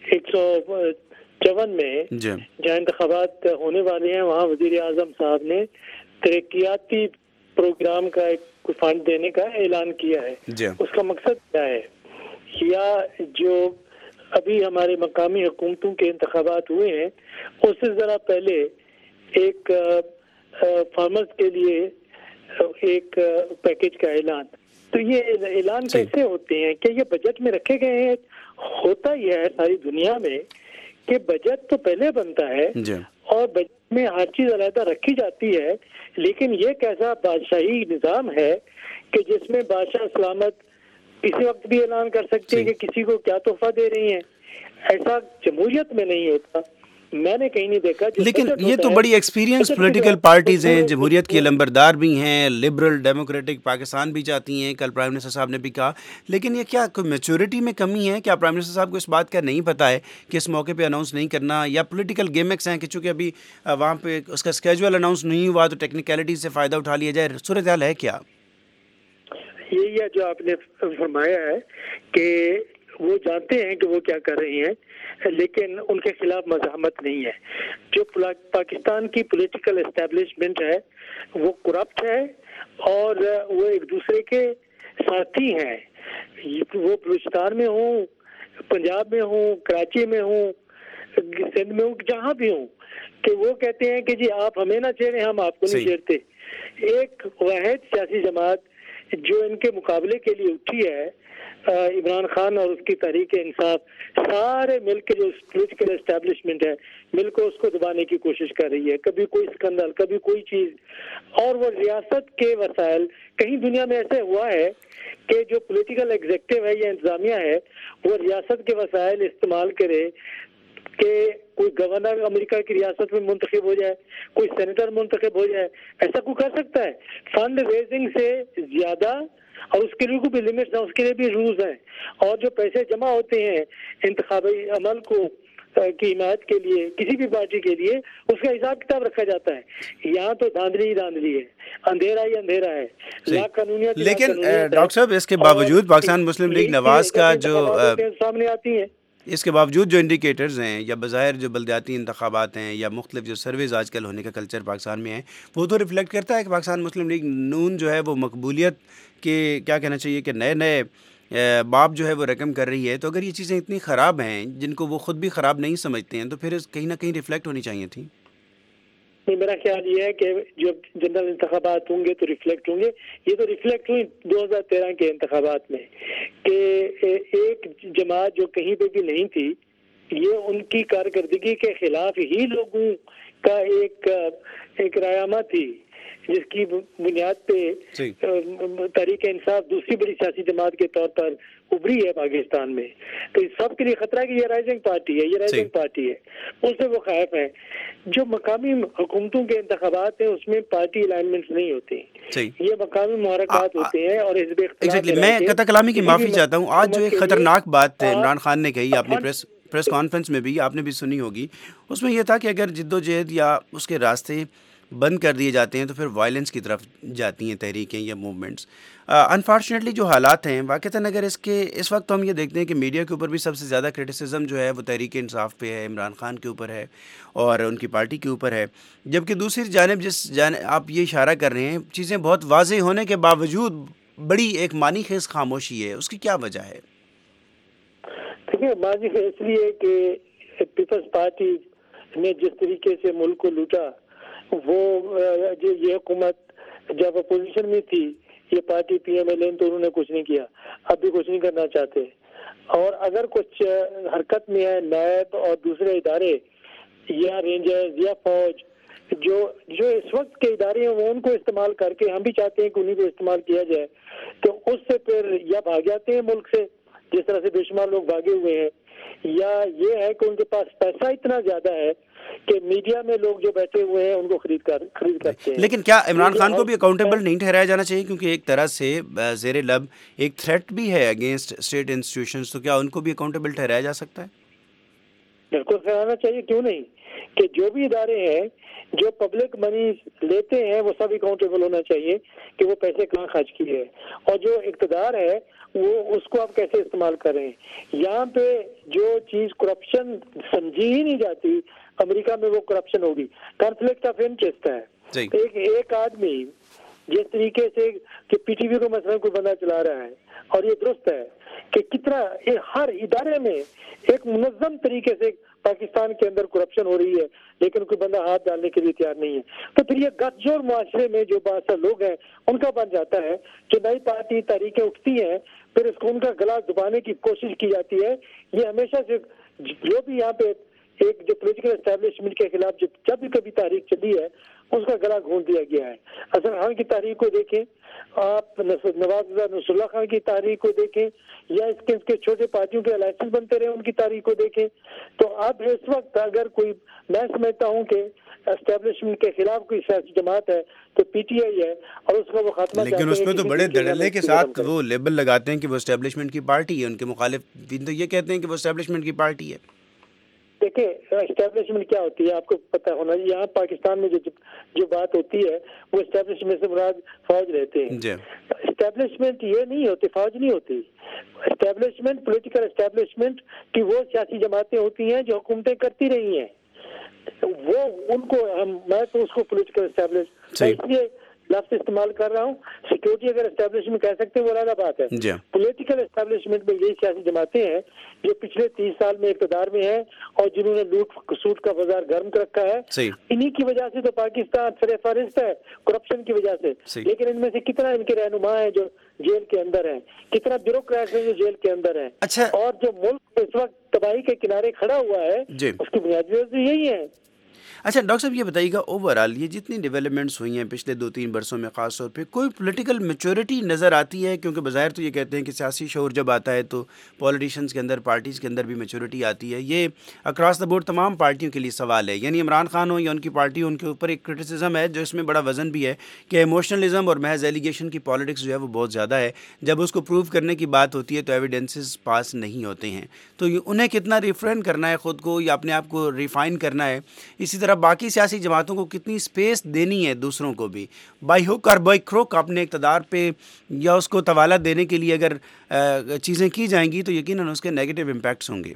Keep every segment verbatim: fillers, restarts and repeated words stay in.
ایک سو چون میں جہاں انتخابات ہونے والے ہیں وہاں وزیر اعظم صاحب نے ترقیاتی پروگرام کا ایک فنڈ دینے کا اعلان کیا ہے. اس کا مقصد کیا ہے؟ یا جو ابھی ہمارے مقامی حکومتوں کے انتخابات ہوئے ہیں اس سے ذرا پہلے ایک فارمرز کے لیے ایک پیکیج کا اعلان. تو یہ اعلان کیسے ہوتے ہیں کہ یہ بجٹ میں رکھے گئے ہیں؟ ہوتا یہ ہے ساری دنیا میں کہ بجٹ تو پہلے بنتا ہے اور بجٹ میں ہر چیز علیحدہ رکھی جاتی ہے، لیکن یہ کیسا بادشاہی نظام ہے کہ جس میں بادشاہ سلامت کسی وقت بھی اعلان کر سکتے ہیں کہ کسی کو کیا تحفہ دے رہی ہیں. ایسا جمہوریت میں نہیں ہوتا، میں نے کہیں نہیں دیکھا. لیکن یہ تو بڑی ایکسپیرینس پولیٹیکل پارٹیز ہیں، جمہوریت کی علمبردار بھی ہیں، لبرل ڈیموکریٹک پاکستان بھی چاہتی ہیں، کل پرائم منسٹر صاحب نے بھی کہا. لیکن یہ کیا کوئی میچورٹی میں کمی ہے؟ کیا پرائم منسٹر صاحب کو اس بات کا نہیں پتہ ہے کہ اس موقع پہ اناؤنس نہیں کرنا، یا پولیٹیکل گیمکس ہیں کہ چونکہ ابھی وہاں پہ اس کا اسکیجول اناؤنس نہیں ہوا تو ٹیکنیکلٹی سے فائدہ اٹھا لیا جائے؟ صورتحال ہے کیا؟ یہی ہے جو آپ نے فرمایا ہے کہ وہ جانتے ہیں کہ وہ کیا کر رہی ہیں، لیکن ان کے خلاف مزاحمت نہیں ہے. جو پاکستان کی پولیٹیکل اسٹیبلشمنٹ ہے وہ کرپٹ ہے اور وہ ایک دوسرے کے ساتھی ہیں. وہ بلوچستان میں ہوں، پنجاب میں ہوں، کراچی میں ہوں، سندھ میں ہوں، جہاں بھی ہوں، کہ وہ کہتے ہیں کہ جی آپ ہمیں نہ چھیڑیں، ہم آپ کو نہیں چھیڑتے. ایک واحد سیاسی جماعت جو ان کے مقابلے کے لیے اٹھی ہے، عمران خان اور اس کی تحریک انصاف، سارے مل کے جو پولیٹیکل اسٹیبلشمنٹ ہے مل کو اس کو دبانے کی کوشش کر رہی ہے. کبھی کوئی اسکندل، کبھی کوئی چیز. اور وہ ریاست کے وسائل، کہیں دنیا میں ایسے ہوا ہے کہ جو پولیٹیکل ایگزیکٹو ہے یا انتظامیہ ہے وہ ریاست کے وسائل استعمال کرے کہ کوئی گورنر امریکہ کی ریاست میں منتخب ہو جائے، کوئی سینیٹر منتخب ہو جائے؟ ایسا کوئی کر سکتا ہے؟ فنڈ ریزنگ سے زیادہ، اور اس کے لیے بھی لمٹس ہیں، اس کے لیے بھی رولز ہیں. اور جو پیسے جمع ہوتے ہیں انتخابی عمل کو کی حمایت کے لیے کسی بھی پارٹی کے لیے، اس کا حساب کتاب رکھا جاتا ہے. یہاں تو دھاندلی ہی دھاندلی ہے، اندھیرا ہی اندھیرا ہے، لا قانونیت. لیکن ڈاکٹر صاحب اس کے باوجود پاکستان مسلم لیگ نواز کا جو سامنے آتی ہیں، اس کے باوجود جو انڈیکیٹرز ہیں یا بظاہر جو بلدیاتی انتخابات ہیں یا مختلف جو سرویز آج کل ہونے کا کلچر پاکستان میں ہے، وہ تو ریفلیکٹ کرتا ہے کہ پاکستان مسلم لیگ نون جو ہے وہ مقبولیت کے کیا کہنا چاہیے کہ نئے نئے باب جو ہے وہ رقم کر رہی ہے. تو اگر یہ چیزیں اتنی خراب ہیں جن کو وہ خود بھی خراب نہیں سمجھتے ہیں تو پھر کہیں نہ کہیں ریفلیکٹ ہونی چاہیے تھیں. میرا خیال یہ ہے کہ جب جنرل انتخابات ہوں گے تو ریفلیکٹ ہوں گے. یہ تو ریفلیکٹ ہوئی دو ہزار تیرہ کے انتخابات میں کہ ایک جماعت جو کہیں پہ بھی نہیں تھی، یہ ان کی کارکردگی کے خلاف ہی لوگوں کا ایک ایک رایامہ تھی، جس کی بنیاد پہ تحریک انصاف دوسری بڑی سیاسی جماعت کے طور پر ابھری ہے پاکستان میں. تو اس سب کے لیے خطرہ ہے کہ یہ رائزنگ پارٹی ہے، یہ رائزنگ پارٹی ہے، اس سے وہ خائف ہیں. جو مقامی حکومتوں کے انتخابات ہیں اس میں پارٹی الائنمنٹس نہیں ہوتے، یہ مقامی محرکات ہوتے ہیں. اور حزب اختلاف میں قطع کلامی کی معافی چاہتا ہوں. آج جو ایک خطرناک بات عمران خان نے کہی، آپ نے پریس پریس کانفرنس میں بھی آپ نے بھی سنی ہوگی، اس میں یہ تھا کہ اگر جد و جہد یا اس کے راستے بند کر دیے جاتے ہیں تو پھر وائلنس کی طرف جاتی ہیں تحریکیں یا موومنٹس. انفارچونیٹلی جو حالات ہیں واقعتاً اگر اس کے اس وقت تو ہم یہ دیکھتے ہیں کہ میڈیا کے اوپر بھی سب سے زیادہ کرٹیسزم جو ہے وہ تحریک انصاف پہ ہے، عمران خان کے اوپر ہے اور ان کی پارٹی کے اوپر ہے. جبکہ دوسری جانب جس جانب آپ یہ اشارہ کر رہے ہیں، چیزیں بہت واضح ہونے کے باوجود بڑی ایک معنی خیز خاموشی ہے. اس کی کیا وجہ ہے؟ دیکھیے، معنی خیز اس لیے کہ پیپلز پارٹی نے جس طریقے سے ملک کو لوٹا، وہ جو یہ حکومت جب اپوزیشن میں تھی، یہ party P M L N, تو انہوں نے کچھ نہیں کیا، اب بھی کچھ نہیں کرنا چاہتے. اور اگر کچھ حرکت میں ہے نیب اور دوسرے ادارے یا رینجرز یا فوج، جو جو اس وقت کے ادارے ہیں وہ ان کو استعمال کر کے، ہم بھی چاہتے ہیں کہ انہیں کو استعمال کیا جائے، تو اس سے پھر یا بھاگ جاتے ہیں ملک سے جس طرح سے بے شمار لوگ بھاگے ہوئے ہیں، یا یہ ہے کہ ان کے پاس پیسہ اتنا زیادہ ہے کہ میڈیا میں لوگ جو بیٹھے ہوئے ہیں ان کو خرید کر خرید کرتے ہیں. لیکن کیا عمران خان کو بھی اکاؤنٹیبل نہیں ٹھہرایا جانا چاہیے؟ کیونکہ ایک طرح سے زیر لب ایک تھریٹ بھی ہے اگینسٹ اسٹیٹ انسٹیٹیوشنز، تو کیا ان کو بھی اکاؤنٹیبل ٹھہرایا جا سکتا ہے؟ بالکل ٹھہرانا چاہیے، کیوں نہیں. کہ جو بھی ادارے ہیں جو پبلک منی لیتے ہیں وہ سب اکاؤنٹیبل ہونا چاہیے کہ وہ پیسے کہاں خرچ کیے ہیں، اور جو اقتدار ہے وہ اس کو آپ کیسے استعمال کر رہے ہیں۔ یہاں پہ جو چیز کرپشن سمجھی ہی نہیں جاتی، امریکہ میں وہ کرپشن ہوگی، کانفلکٹ آف انٹرسٹ ہے۔ ایک ایک آدمی جس طریقے سے کہ پی ٹی وی کو مثلا کوئی بندہ چلا رہا ہے، اور یہ درست ہے کہ کتنا ہر ادارے میں ایک منظم طریقے سے پاکستان کے اندر کرپشن ہو رہی ہے، لیکن کوئی بندہ ہاتھ ڈالنے کے لیے تیار نہیں ہے، تو پھر یہ گٹھ جوڑ معاشرے میں جو بادشاہ لوگ ہیں ان کا بن جاتا ہے کہ نئی پارٹی تحریکیں اٹھتی ہیں، پھر اس کو ان کا گلا دبانے کی کوشش کی جاتی ہے۔ یہ ہمیشہ سے جو بھی یہاں پہ ایک جو پولیٹیکل اسٹیبلشمنٹ کے خلاف جو جب بھی کبھی تحریک چلی ہے اس کا گلا گھونٹ دیا گیا ہے۔ حسن خان کی تحریک کو دیکھیں آپ، نواز نصر اللہ خان کی تحریک کو دیکھیں، یا اس کے اس کے چھوٹے پارٹیوں کے الائنسز بنتے رہے ان کی تحریک کو دیکھیں، تو اب اس وقت اگر کوئی، میں سمجھتا ہوں کہ اسٹیبلشمنٹ کے خلاف کوئی سیاسی جماعت ہے تو پی ٹی آئی ہے، اور اس کا وہ خاتمہ چاہتے ہیں، لیکن اس میں تو بڑے دھڑلے کے ساتھ وہ لیبل لگاتے ہیں کہ وہ اسٹیبلشمنٹ کی پارٹی ہے، ان کے مخالفین تو یہ کہتے ہیں کہ وہ اسٹیبلشمنٹ کی پارٹی ہے۔ دیکھیں اسٹیبلشمنٹ کیا ہوتی ہے آپ کو پتہ ہونا، یہاں پاکستان میں جو جو بات ہوتی ہے وہ اسٹیبلشمنٹ سے مراد فوج رہتے ہیں۔ اسٹیبلشمنٹ یہ نہیں ہوتی، فوج نہیں ہوتی۔ اسٹیبلشمنٹ پولیٹیکل اسٹیبلشمنٹ کی وہ سیاسی جماعتیں ہوتی ہیں جو حکومتیں کرتی رہی ہیں، وہ ان کو ہم میں تو اس کو پولیٹیکل اسٹیبلش اس لیے لفظ استعمال کر رہا ہوں۔ سیکورٹی اگر اسٹیبلشمنٹ کہہ سکتے ہیں وہ علیحدہ بات ہے، پولیٹیکل اسٹیبلشمنٹ میں یہی سیاسی جماعتیں ہیں جو پچھلے تیس سال میں اقتدار میں ہیں اور جنہوں نے لوٹ کسوٹ کا بازار گرم کر رکھا ہے، انہی کی وجہ سے تو پاکستان سر فہرست ہے کرپشن کی وجہ سے۔ لیکن ان میں سے کتنا ان کے رہنما ہیں جو جیل کے اندر ہیں، کتنا بیوروکریٹ ہیں جو جیل کے اندر ہیں، اور جو ملک اس وقت تباہی کے کنارے کھڑا ہوا ہے اس کی بنیادی وجہ یہی ہے۔ اچھا ڈاکٹر صاحب یہ بتائیے گا، اوور آل یہ جتنی ڈیولپمنٹس ہوئی ہیں پچھلے دو تین برسوں میں، خاص طور پہ کوئی پولیٹیکل میچورٹی نظر آتی ہے؟ کیونکہ بظاہر تو یہ کہتے ہیں کہ سیاسی شعور جب آتا ہے تو پولیٹیشنز کے اندر، پارٹیز کے اندر بھی میچورٹی آتی ہے۔ یہ اکراس دا بورڈ تمام پارٹیوں کے لیے سوال ہے، یعنی عمران خان ہو یا ان کی پارٹی ہو، ان کے اوپر ایک کرٹیسزم ہے جو اس میں بڑا وزن بھی ہے کہ ایموشنلزم اور محض ایلیگیشن کی پالیٹکس جو ہے وہ بہت زیادہ ہے، جب اس کو پروو کرنے کی بات ہوتی ہے تو ایویڈنسز پاس نہیں ہوتے ہیں، تو انہیں کتنا ریفرین کرنا ہے خود کو یا اپنے آپ کو ریفائن کرنا ہے، اسی طرح باقی سیاسی جماعتوں کو کتنی سپیس دینی ہے دوسروں کو بھی، بائی ہوک اور بائی کروک اپنے اقتدار پہ یا اس کو طوالت دینے کے لیے اگر چیزیں کی جائیں گی تو یقیناً اس کے نیگیٹو امپیکٹس ہوں گے۔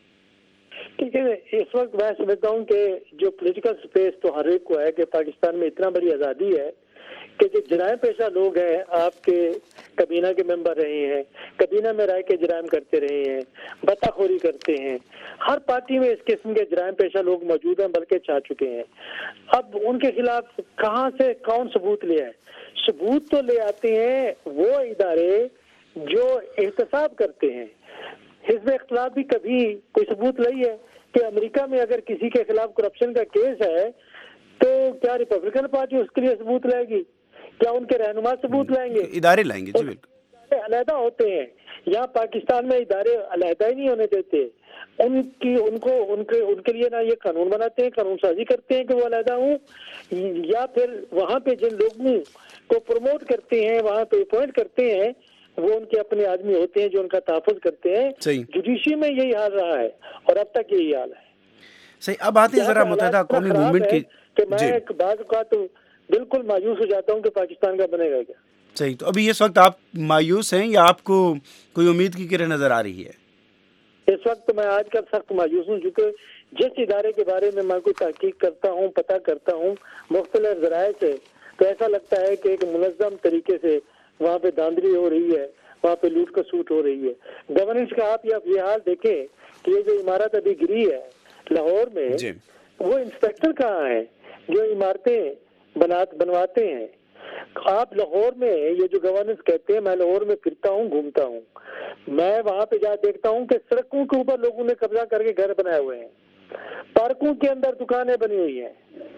ٹھیک ہے، اس وقت میں سمجھتا ہوں کہ جو پولیٹیکل سپیس تو ہر ایک کو ہے کہ پاکستان میں اتنا بڑی آزادی ہے کہ جو جرائم پیشہ لوگ ہیں، آپ کے کابینہ کے ممبر رہے ہیں، کابینہ میں رائے کے جرائم کرتے رہے ہیں، بتا خوری کرتے ہیں، ہر پارٹی میں اس قسم کے جرائم پیشہ لوگ موجود ہیں بلکہ چھا چکے ہیں۔ اب ان کے خلاف کہاں سے کون ثبوت لے آئے؟ ثبوت تو لے آتے ہیں وہ ادارے جو احتساب کرتے ہیں۔ حزب اختلاف بھی کبھی کوئی ثبوت نہیں ہے کہ امریکہ میں اگر کسی کے خلاف کرپشن کا کیس ہے تو کیا ریپبلکن پارٹی اس کے لیے ثبوت لائے گی؟ کیا ان کے رہنما ثبوت لائیں گے؟ ادارے لائیں گے، جی بالکل، علیحدہ ہوتے ہیں۔ یہاں پاکستان میں ادارے علیحدہ ہی نہیں ہونے دیتے، ان کی ان کو ان کے ان کے لیے نہ یہ قانون بناتے ہیں، قانون سازی کرتے ہیں کہ وہ علیحدہ ہوں، یا پھر وہاں پہ جن لوگوں کو پروموٹ کرتے ہیں، وہاں پہ اپوائنٹ کرتے ہیں، وہ ان کے اپنے آدمی ہوتے ہیں جو ان کا تحفظ کرتے ہیں۔ جوڈیشری میں یہی حال رہا ہے اور اب تک یہی حال ہے۔ صحیح، اب آتے ہیں ذرا متحدہ قومی موومنٹ کی، کہ میں ایک بعض اوقات تو بالکل مایوس ہو جاتا ہوں کہ پاکستان کا بنے گا کیا۔ صحیح، تو ابھی اس وقت آپ مایوس ہیں یا آپ کو کوئی امید کی کرن نظر آ رہی ہے؟ اس وقت میں آج کل سخت مایوس ہوں، کیونکہ جس ادارے کے بارے میں میں کوئی تحقیق کرتا ہوں، پتہ کرتا ہوں مختلف ذرائع سے، تو ایسا لگتا ہے کہ ایک منظم طریقے سے وہاں پہ دھاندلی ہو رہی ہے، وہاں پہ لوٹ کسوٹ ہو رہی ہے۔ گورننس کا آپ یہ حال دیکھیں کہ یہ جو عمارت ابھی گری ہے لاہور میں، وہ انسپیکٹر کہاں ہے جو عمارتیں بنواتے ہیں؟ آپ لاہور میں یہ جو گورننس کہتے ہیں، میں لاہور میں پھرتا ہوں، گھومتا ہوں، میں وہاں پہ جا دیکھتا ہوں کہ سڑکوں کے اوپر لوگوں نے قبضہ کر کے گھر بنائے ہوئے ہیں، پارکوں کے اندر دکانیں بنی ہوئی ہیں،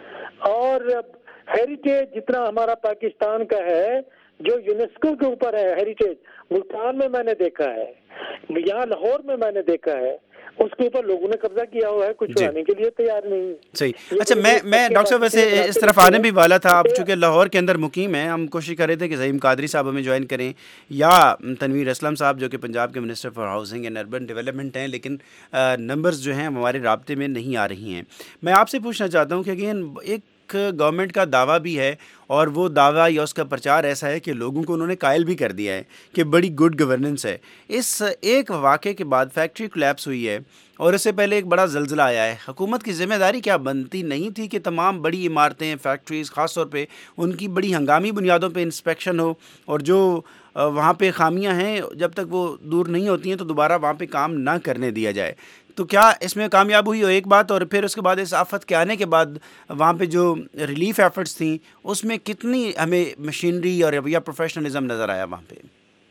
اور ہیریٹیج جتنا ہمارا پاکستان کا ہے جو یونیسکو کے اوپر ہے ہیریٹیج، ملتان میں میں نے دیکھا ہے، یہاں لاہور میں میں نے دیکھا ہے، اس کے اوپر لوگوں نے قبضہ کیا ہوا ہے، کچھ چھڑانے کے لیے تیار نہیں۔ صحیح۔ اچھا میں میں ڈاکٹر صاحب ویسے اس طرف آنے بھی والا تھا، آپ چونکہ لاہور کے اندر مقیم ہیں، ہم کوشش کر رہے تھے کہ زعیم قادری صاحب ہمیں جوائن کریں یا تنویر اسلم صاحب جو کہ پنجاب کے minister for housing and urban development ہیں، لیکن نمبرز جو ہیں ہمارے رابطے میں نہیں آ رہی ہیں۔ میں آپ سے پوچھنا چاہتا ہوں کہ اگین ایک گورنمنٹ کا دعویٰ بھی ہے اور وہ دعویٰ یا اس کا پرچار ایسا ہے کہ لوگوں کو انہوں نے قائل بھی کر دیا ہے کہ بڑی گڈ گورننس ہے۔ اس ایک واقعے کے بعد فیکٹری کولیپس ہوئی ہے اور اس سے پہلے ایک بڑا زلزلہ آیا ہے، حکومت کی ذمہ داری کیا بنتی نہیں تھی کہ تمام بڑی عمارتیں، فیکٹریز، خاص طور پہ ان کی بڑی ہنگامی بنیادوں پہ انسپیکشن ہو اور جو وہاں پہ خامیاں ہیں جب تک وہ دور نہیں ہوتی ہیں تو دوبارہ وہاں پہ کام نہ کرنے دیا جائے؟ تو کیا اس میں کامیاب ہوئی ہو ایک بات، اور پھر اس کے بعد اس آفت کے آنے کے بعد وہاں پہ جو ریلیف ایفرٹس تھیں اس میں کتنی ہمیں مشینری اور یا پروفیشنلزم نظر آیا وہاں پہ؟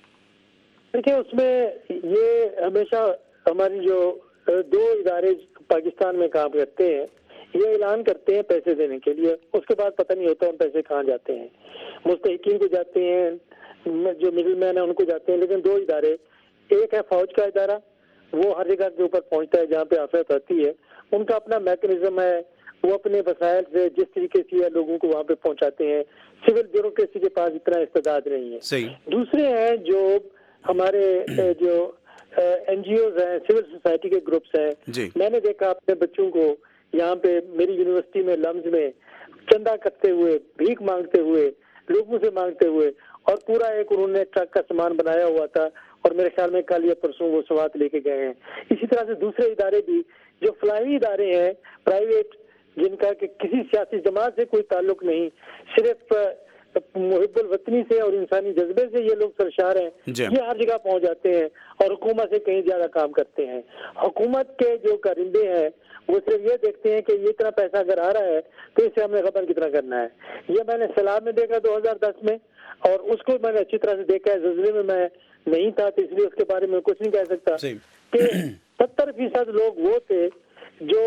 دیکھیں اس میں یہ ہمیشہ ہماری جو دو ادارے پاکستان میں کام کرتے ہیں یہ اعلان کرتے ہیں پیسے دینے کے لیے، اس کے بعد پتہ نہیں ہوتا ان پیسے کہاں جاتے ہیں، مستحقین کو جاتے ہیں، جو مڈل مین ہیں ان کو جاتے ہیں، لیکن دو ادارے، ایک ہے فوج کا ادارہ، وہ ہر جگہ کے اوپر پہنچتا ہے جہاں پہ آفت آتی ہے، ان کا اپنا میکنزم ہے، وہ اپنے وسائل سے جس طریقے سے لوگوں کو وہاں پہ پہنچاتے ہیں، سول بیوروکریسی کے پاس اتنا استعداد نہیں ہے۔ دوسرے ہیں جو ہمارے جو این جی اوز ہیں، سول سوسائٹی کے گروپس ہیں، میں نے دیکھا اپنے بچوں کو یہاں پہ میری یونیورسٹی میں لمز میں چندہ کرتے ہوئے، بھیک مانگتے ہوئے، لوگوں سے مانگتے ہوئے، اور پورا ایک انہوں نے ٹرک کا سامان بنایا ہوا تھا اور میرے خیال میں کل یا پرسوں وہ سوات لے کے گئے ہیں۔ اسی طرح سے دوسرے ادارے بھی جو فلاحی ادارے ہیں پرائیویٹ، جن کا کہ کسی سیاسی جماعت سے کوئی تعلق نہیں، صرف محب الوطنی سے اور انسانی جذبے سے یہ لوگ سرشار ہیں، یہ ہر جگہ پہنچ جاتے ہیں اور حکومت سے کہیں زیادہ کام کرتے ہیں۔ حکومت کے جو کارندے ہیں وہ صرف یہ دیکھتے ہیں کہ یہ اتنا پیسہ اگر آ رہا ہے تو اسے ہم نے خبر کتنا کرنا ہے۔ یہ میں نے سیلاب میں دیکھا دو ہزار دس میں، اور اس کو میں نے اچھی طرح سے دیکھا ہے، زلزلے میں میں نہیں تھا تو اس لیے اس کے بارے میں کچھ نہیں کہہ سکتا، کہ ستر فیصد لوگ وہ تھے جو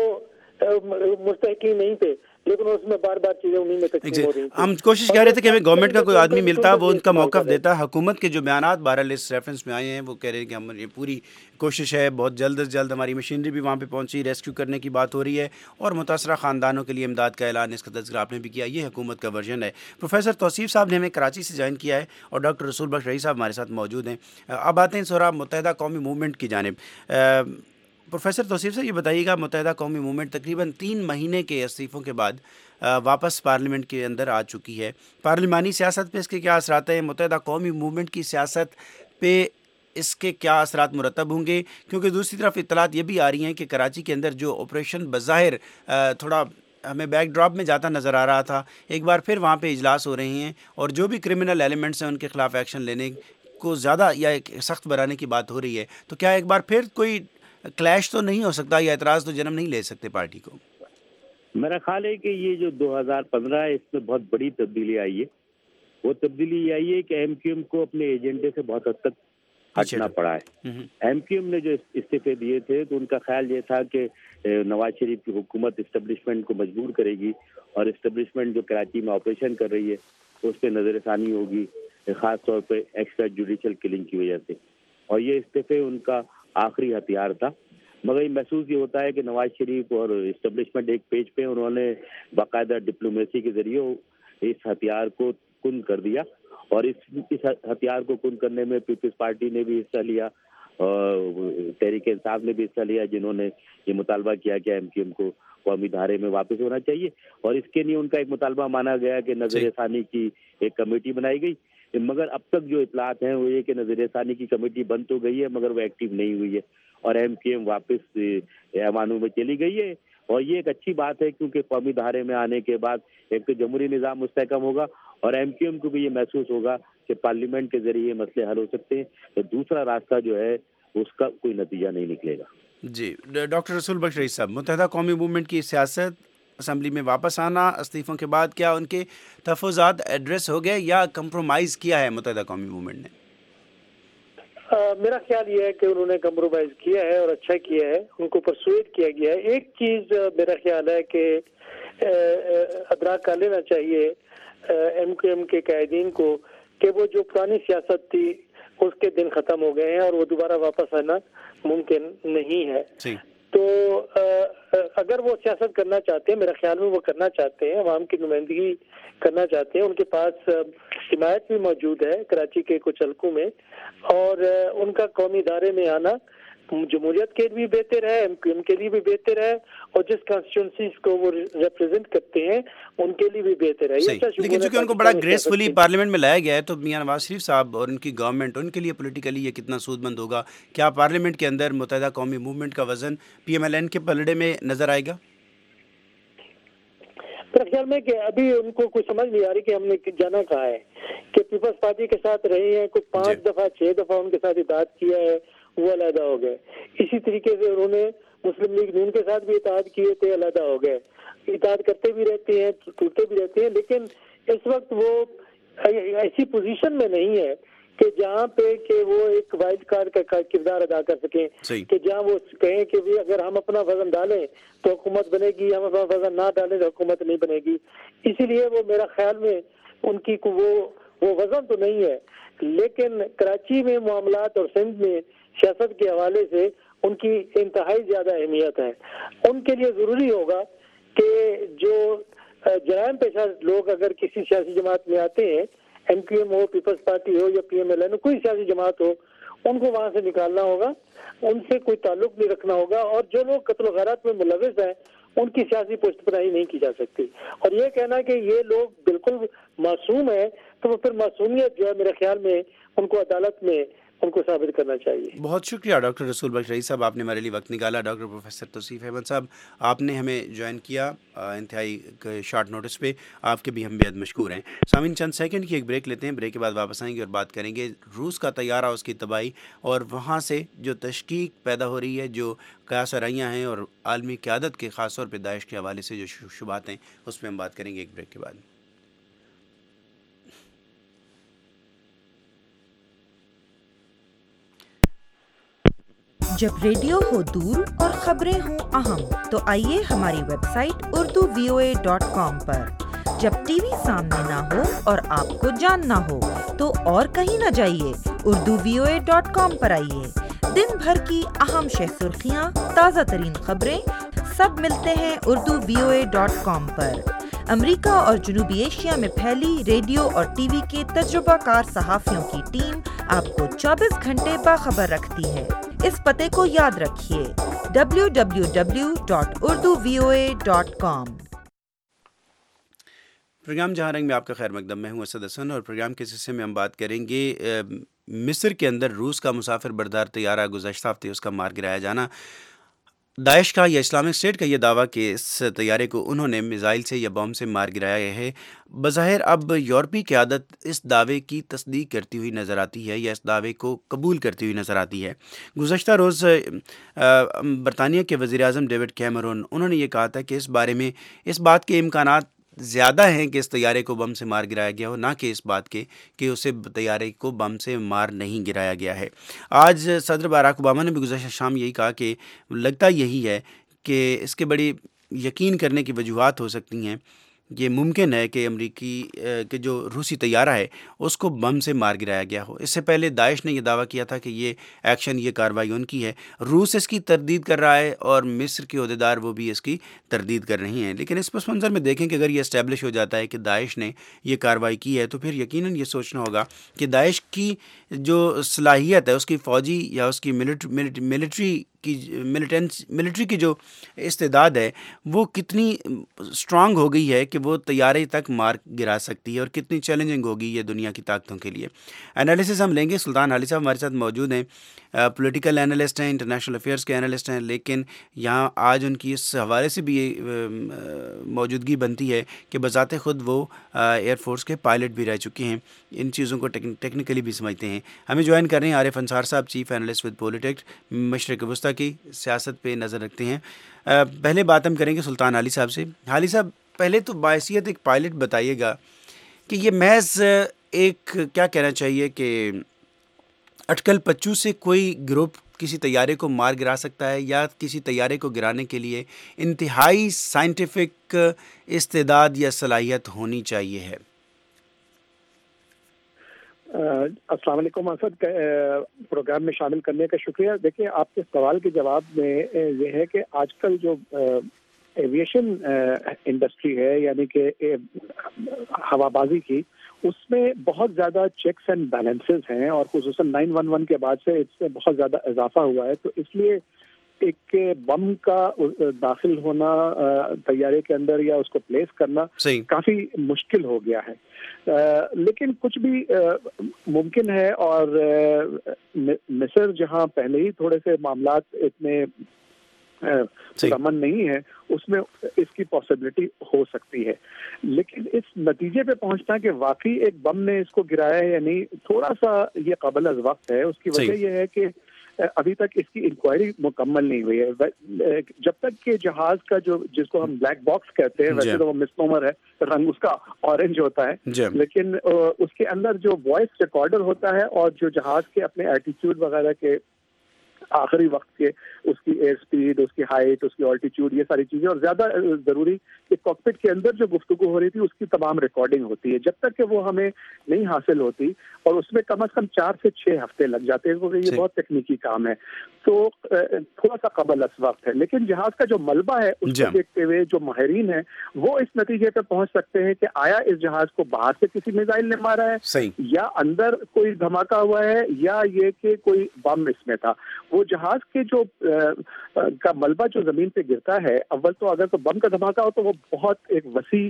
مستحقین نہیں تھے، لیکن اس میں بار بار چیزیں انہیں میں تقسیم ہو رہی تھی۔ ہم کوشش کر رہے تھے کہ ہمیں گورنمنٹ کا کوئی آدمی ملتا وہ ان کا موقف دیتا۔ حکومت کے جو بیانات بہرحال اس ریفرنس میں آئے ہیں وہ کہہ رہے ہیں کہ ہم یہ پوری کوشش ہے، بہت جلد از جلد ہماری مشینری بھی وہاں پہ پہنچی، ریسکیو کرنے کی بات ہو رہی ہے اور متاثرہ خاندانوں کے لیے امداد کا اعلان، اس کا تذکرہ آپ نے بھی کیا، یہ حکومت کا ورژن ہے۔ پروفیسر توصیف صاحب نے ہمیں کراچی سے جوائن کیا ہے اور ڈاکٹر رسول بخش رئی صاحب ہمارے ساتھ موجود ہیں۔ اب آتے ہیں سورا متحدہ قومی موومنٹ کی جانب۔ پروفیسر توصیف صاحب یہ بتائیے گا، متحدہ قومی موومنٹ تقریباً تین مہینے کے استعفوں کے بعد واپس پارلیمنٹ کے اندر آ چکی ہے، پارلیمانی سیاست پہ اس کے کیا اثرات ہیں؟ متحدہ قومی موومنٹ کی سیاست پہ اس کے کیا اثرات مرتب ہوں گے؟ کیونکہ دوسری طرف اطلاعات یہ بھی آ رہی ہیں کہ کراچی کے اندر جو آپریشن بظاہر تھوڑا ہمیں بیک ڈراپ میں جاتا نظر آ رہا تھا، ایک بار پھر وہاں پہ اجلاس ہو رہے ہیں اور جو بھی کرمنل ایلیمنٹس ہیں ان کے خلاف ایکشن لینے کو زیادہ یا ایک سخت بنانے کی بات ہو رہی ہے، تو کیا ایک بار پھر کوئی کلیش تو نہیں ہو سکتا یا اعتراض تو جنم نہیں لے سکتے پارٹی کو؟ میرا خیال ہے کہ یہ جو دو ہزار پندرہ ہے اس میں بہت بڑی تبدیلی آئی ہے۔ وہ تبدیلی یہ آئی ہے کہ ایم کیو ایم کو اپنے ایجنڈے سے بہت حد تک ہٹنا پڑا ہے۔ ایم کیو ایم نے جو استعفے دیے تھے تو ان کا خیال یہ تھا کہ نواز شریف کی حکومت اسٹیبلشمنٹ کو مجبور کرے گی اور اسٹیبلشمنٹ جو کراچی میں آپریشن کر رہی ہے اس پہ نظر ثانی ہوگی، خاص طور پہ ایکسٹرا جوڈیشل کلنگ کی وجہ سے، اور یہ استعفے ان کا آخری ہتھیار تھا۔ مگر یہ محسوس یہ ہوتا ہے کہ نواز شریف اور اسٹیبلشمنٹ ایک پیج پہ انہوں نے باقاعدہ ڈپلومیسی کے ذریعے اس ہتھیار کو کن کر دیا، اور اس اس ہتھیار کو کن کرنے میں پیپلز پارٹی نے بھی حصہ لیا اور تحریک انصاف نے بھی حصہ لیا، جنہوں نے یہ مطالبہ کیا کہ ایم کیو ایم کو قومی دھارے میں واپس ہونا چاہیے، اور اس کے لیے ان کا ایک مطالبہ مانا گیا کہ نظر ثانی کی ایک کمیٹی بنائی گئی۔ مگر اب تک جو اطلاعات ہیں وہ یہ کہ نظر ثانی کی کمیٹی بند تو گئی ہے مگر وہ ایکٹیو نہیں ہوئی ہے، اور ایم کیو ایم واپس ایوانوں میں چلی گئی ہے، اور یہ ایک اچھی بات ہے کیونکہ قومی دھارے میں آنے کے بعد ایک تو جمہوری نظام مستحکم ہوگا اور ایم کیو ایم کو بھی یہ محسوس ہوگا کہ پارلیمنٹ کے ذریعے مسئلے حل ہو سکتے ہیں، تو دوسرا راستہ جو ہے اس کا کوئی نتیجہ نہیں نکلے گا۔ جی ڈاکٹر رسول بخش رئی صاحب، متحدہ قومی موومنٹ کی سیاست، اسمبلی میں واپس آنا استعفوں کے بعد، کیا ان کے تحفظات ایڈریس ہو گئے یا کمپرومائز کیا ہے متحدہ قومی موومنٹ نے؟ میرا خیال یہ ہے کہ انہوں نے کمپرومائز کیا ہے اور اچھا کیا ہے، ان کو پرسویٹ کیا گیا ہے۔ ایک چیز میرا خیال ہے کہ ادراک کر لینا چاہیے ایم کیو ایم کے قائدین کو کہ وہ جو پرانی سیاست تھی اس کے دن ختم ہو گئے ہیں اور وہ دوبارہ واپس آنا ممکن نہیں ہے. جی. تو اگر وہ سیاست کرنا چاہتے ہیں، میرا خیال میں وہ کرنا چاہتے ہیں، عوام کی نمائندگی کرنا چاہتے ہیں، ان کے پاس حمایت بھی موجود ہے کراچی کے کچھ حلقوں میں، اور ان کا قومی ادارے میں آنا جمہوریت کے لیے بھی بہتر ہے، ایم کیو ایم کے لیے بھی بہتر ہے، اور جس کانسٹیٹوئنسیز کو وہ ریپرزینٹ کرتے ہیں ان کے لیے بھی بہتر ہے. صحیح. لیکن چونکہ ان کو بڑا گریسفلی پارلیمنٹ میں لایا گیا ہے، تو میاں نواز شریف صاحب اور ان کی گورنمنٹ، ان کے لیے پولیٹیکلی یہ کتنا سود مند ہوگا؟ کیا پارلیمنٹ کے اندر متحدہ قومی موومنٹ کا وزن پی ایم ایل این کے پلڑے میں نظر آئے گا؟ میرے خیال میں کہ ابھی ان کو کچھ سمجھ نہیں آ رہی کہ ہم نے جانا کہا ہے، کہ پیپلز پارٹی کے ساتھ رہے ہیں، کچھ پانچ دفعہ چھ دفعہ ان کے ساتھ اتحاد کیا ہے، وہ علیحدہ ہو گئے. اسی طریقے سے انہوں نے مسلم لیگ نون کے ساتھ بھی اتحاد کیے تھے، علیحدہ ہو گئے. اتحاد کرتے بھی رہتے ہیں، ٹوٹتے بھی رہتے ہیں، لیکن اس وقت وہ ایسی پوزیشن میں نہیں ہے کہ جہاں پہ کہ وہ ایک وائلڈ کارڈ کا کردار ادا کر سکیں، کہ جہاں وہ کہیں کہ اگر ہم اپنا وزن ڈالیں تو حکومت بنے گی، ہم اپنا وزن نہ ڈالیں تو حکومت نہیں بنے گی. اسی لیے وہ میرا خیال میں ان کی وہ وہ وزن تو نہیں ہے، لیکن کراچی میں معاملات اور سندھ میں سیاست کے حوالے سے ان کی انتہائی زیادہ اہمیت ہے. ان کے لیے ضروری ہوگا کہ جو جرائم پیشہ لوگ اگر کسی سیاسی جماعت میں آتے ہیں، ایم کیو ایم ہو، پیپلز پارٹی ہو یا پی ایم ایل این ہو، کوئی سیاسی جماعت ہو، ان کو وہاں سے نکالنا ہوگا، ان سے کوئی تعلق نہیں رکھنا ہوگا، اور جو لوگ قتل و غارت میں ملوث ہیں ان کی سیاسی پشت پناہی نہیں کی جا سکتی. اور یہ کہنا کہ یہ لوگ بالکل معصوم ہیں، تو وہ پھر معصومیت جو ہے میرے خیال میں ان کو عدالت میں ان کو ثابت کرنا چاہیے. بہت شکریہ ڈاکٹر رسول بخش رئیس صاحب، آپ نے ہمارے لیے وقت نکالا. ڈاکٹر پروفیسر توصیف احمد صاحب، آپ نے ہمیں جوائن کیا انتہائی شارٹ نوٹس پہ، آپ کے بھی ہم بے حد مشکور ہیں. سامعین، چند سیکنڈ کی ایک بریک لیتے ہیں، بریک کے بعد واپس آئیں گے اور بات کریں گے روس کا طیارہ، اس کی تباہی اور وہاں سے جو تشکیک پیدا ہو رہی ہے، جو قیاس آرائیاں ہیں، اور عالمی قیادت کے خاص طور پہ داعش کے حوالے سے جو شبہات ہیں، اس پہ ہم بات کریں گے ایک بریک کے بعد. جب ریڈیو ہو دور اور خبریں ہوں اہم، تو آئیے ہماری website Urdu V O A dot com پر. جب ٹی وی سامنے نہ ہو اور آپ کو جاننا ہو تو اور کہیں نہ جائیے، Urdu V O A dot com پر آئیے. دن بھر کی اہم شہ سرخیاں، تازہ ترین خبریں، سب ملتے ہیں Urdu V O A dot com پر. امریکہ اور جنوبی ایشیا میں پھیلی ریڈیو اور ٹی وی کے تجربہ کار صحافیوں کی ٹیم آپ کو چوبیس گھنٹے باخبر رکھتی ہے. اس پتے کو یاد رکھیے، W W W dot Urdu V O A dot com. Programme جہاں رنگ میں آپ کا خیر مقدم. میں ہوں اسد حسن، اور پروگرام کے حصے میں ہم بات کریں گے مصر کے اندر روس کا مسافر بردار طیارہ گزشتہ ہفتے اس کا مار گرایا جانا. داعش کا یا اسلامک اسٹیٹ کا یہ دعویٰ کہ اس طیارے کو انہوں نے میزائل سے یا بم سے مار گرایا ہے. بظاہر اب یورپی قیادت اس دعوے کی تصدیق کرتی ہوئی نظر آتی ہے، یا اس دعوے کو قبول کرتی ہوئی نظر آتی ہے. گزشتہ روز برطانیہ کے وزیر اعظم ڈیوڈ کیمرون، انہوں نے یہ کہا تھا کہ اس بارے میں اس بات کے امکانات زیادہ ہیں کہ اس طیارے کو بم سے مار گرایا گیا ہو، نہ کہ اس بات کے کہ اسے طیارے کو بم سے مار نہیں گرایا گیا ہے. آج صدر باراک اوباما نے بھی گزشتہ شام یہی کہا کہ لگتا یہی ہے کہ اس کے بڑی یقین کرنے کی وجوہات ہو سکتی ہیں. یہ ممکن ہے کہ امریکی کہ جو روسی طیارہ ہے اس کو بم سے مار گرایا گیا ہو. اس سے پہلے داعش نے یہ دعویٰ کیا تھا کہ یہ ایکشن، یہ کارروائی ان کی ہے. روس اس کی تردید کر رہا ہے، اور مصر کے عہدیدار وہ بھی اس کی تردید کر رہی ہیں. لیکن اس پس منظر میں دیکھیں کہ اگر یہ اسٹیبلش ہو جاتا ہے کہ داعش نے یہ کارروائی کی ہے، تو پھر یقیناً یہ سوچنا ہوگا کہ داعش کی جو صلاحیت ہے، اس کی فوجی یا اس کی ملٹری کی ملیٹنس ملٹری کی جو استعداد ہے، وہ کتنی اسٹرانگ ہو گئی ہے کہ وہ طیارے تک مار گرا سکتی ہے، اور کتنی چیلنجنگ ہوگی یہ دنیا کی طاقتوں کے لیے. انالیسس ہم لیں گے. سلطان حالی صاحب ہمارے ساتھ موجود ہیں، پولیٹیکل انالسٹ ہیں، انٹرنیشنل افیئرس کے انالسٹ ہیں، لیکن یہاں آج ان کی اس حوالے سے بھی یہ موجودگی بنتی ہے کہ بذات خود وہ ایئر فورس کے پائلٹ بھی رہ چکے ہیں، ان چیزوں کو ٹیکنیکلی بھی سمجھتے ہیں. ہمیں جوائن کر رہے ہیں عارف انصار صاحب، چیف انالسٹ ود پولیٹکس، مشرق وسطیٰ کی سیاست پہ نظر رکھتے ہیں. پہلے بات ہم کریں گے سلطان حالی صاحب سے. حالی صاحب، پہلے تو باحثیت ایک پائلٹ بتائیے گا کہ یہ محض ایک کیا کہنا چاہیے کہ اٹکل پچو سے کوئی گروپ کسی طیارے کو مار گرا سکتا ہے، یا کسی طیارے کو گرانے کے لیے انتہائی سائنٹیفک استعداد یا صلاحیت ہونی چاہیے ہے؟ السلام علیکم اسد، پروگرام میں شامل کرنے کا شکریہ. دیکھیے، آپ کے سوال کے جواب میں یہ ہے کہ آج کل جو ایویشن انڈسٹری ہے، یعنی کہ ہوا بازی کی، اس میں بہت زیادہ چیکس اینڈ بیلنسز ہیں، اور خصوصاً نائن ون ون کے بعد سے اس میں بہت زیادہ اضافہ ہوا ہے. تو اس لیے ایک بم کا داخل ہونا طیارے کے اندر یا اس کو پلیس کرنا صحیح کافی مشکل ہو گیا ہے. لیکن کچھ بھی ممکن ہے، اور مصر جہاں پہلے ہی تھوڑے سے معاملات اتنے امن نہیں ہے، اس میں اس کی پاسبلٹی ہو سکتی ہے. لیکن اس نتیجے پہ پہنچنا کہ واقعی ایک بم نے اس کو گرایا ہے یا نہیں، تھوڑا سا یہ قابل از وقت ہے. اس کی وجہ یہ ہے کہ ابھی تک اس کی انکوائری مکمل نہیں ہوئی ہے. جب تک کہ جہاز کا جو جس کو ہم بلیک باکس کہتے ہیں، ویسے تو وہ مسنومر ہے، رنگ اس کا اورنج ہوتا ہے، لیکن اس کے اندر جو وائس ریکارڈر ہوتا ہے اور جو جہاز کے اپنے ایٹیٹیوڈ وغیرہ کے آخری وقت کے اس کی ایئر سپیڈ، اس کی ہائٹ، اس کی آلٹیٹیوڈ، یہ ساری چیزیں، اور زیادہ ضروری کہ کاکپٹ کے اندر جو گفتگو ہو رہی تھی اس کی تمام ریکارڈنگ ہوتی ہے. جب تک کہ وہ ہمیں نہیں حاصل ہوتی، اور اس میں کم از کم چار سے چھ ہفتے لگ جاتے ہیں، کیونکہ یہ بہت تکنیکی کام ہے، تو تھوڑا سا قبل از وقت ہے. لیکن جہاز کا جو ملبہ ہے اس کو دیکھتے ہوئے جو ماہرین ہیں وہ اس نتیجے پہ پہنچ سکتے ہیں کہ آیا اس جہاز کو باہر سے کسی میزائل نے مارا ہے، یا اندر کوئی دھماکہ ہوا ہے، یا یہ کہ کوئی بم اس میں تھا. وہ جہاز کے جو کا ملبہ جو زمین پہ گرتا ہے، اول تو اگر تو بم کا دھماکہ ہو تو وہ بہت ایک وسیع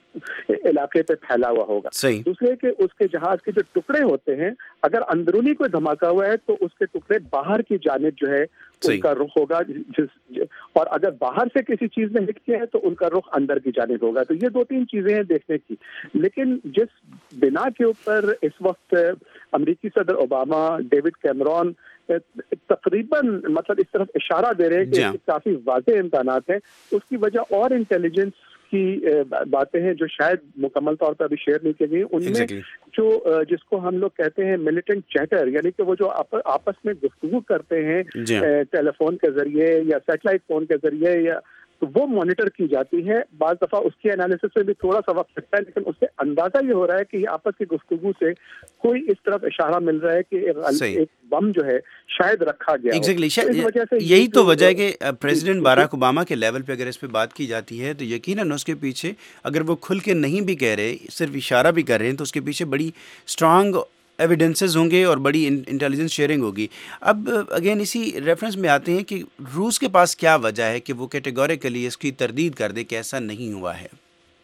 علاقے پہ پھیلا ہوا ہوگا. دوسرے کہ اس کے جہاز کے جو ٹکڑے ہوتے ہیں، اگر اندرونی کوئی دھماکہ ہوا ہے تو اس کے ٹکڑے باہر کی جانب جو ہے ان کا رخ ہوگا، جس اور اگر باہر سے کسی چیز نے ہٹ کیا ہے تو ان کا رخ اندر کی جانب ہوگا. تو یہ دو تین چیزیں ہیں دیکھنے کی. لیکن جس بنا کے اوپر اس وقت امریکی صدر اوباما، ڈیوڈ کیمرون تقریباً مطلب اس طرف اشارہ دے رہے ہیں کہ کافی واضح امکانات ہیں، اس کی وجہ اور انٹیلیجنس کی باتیں ہیں جو شاید مکمل طور پر ابھی شیئر نہیں کی گئی. ان میں جو جس کو ہم لوگ کہتے ہیں ملیٹنٹ چیٹر، یعنی کہ وہ جو آپس میں گفتگو کرتے ہیں ٹیلی فون کے ذریعے یا سیٹلائٹ فون کے ذریعے، یا تو وہ مانیٹر کی جاتی ہے. بعض دفعہ اس کے انالیسس میں بھی تھوڑا سا وقت لگتا ہے، لیکن اس سے اندازہ یہ ہو رہا ہے کہ یہ آپس کی گفتگو سے کوئی اس طرف اشارہ مل رہا ہے کہ ایک بم جو ہے شاید رکھا گیا. exactly. یہی تو وجہ ہے کہ پریزیڈنٹ باراک اوباما کے لیول پہ اگر اس پہ بات کی جاتی ہے تو یقیناً اس کے پیچھے اگر وہ کھل کے نہیں بھی کہہ رہے، صرف اشارہ بھی کر رہے ہیں، تو اس کے پیچھے بڑی اسٹرانگ ایویڈنسز ہوں گے اور بڑی انٹیلیجنس شیئرنگ ہوگی. اب اگین اسی ریفرنس میں آتے ہیں کہ روس کے پاس کیا وجہ ہے کہ وہ کیٹیگوریکلی اس کی تردید کر دے کہ ایسا نہیں ہوا ہے.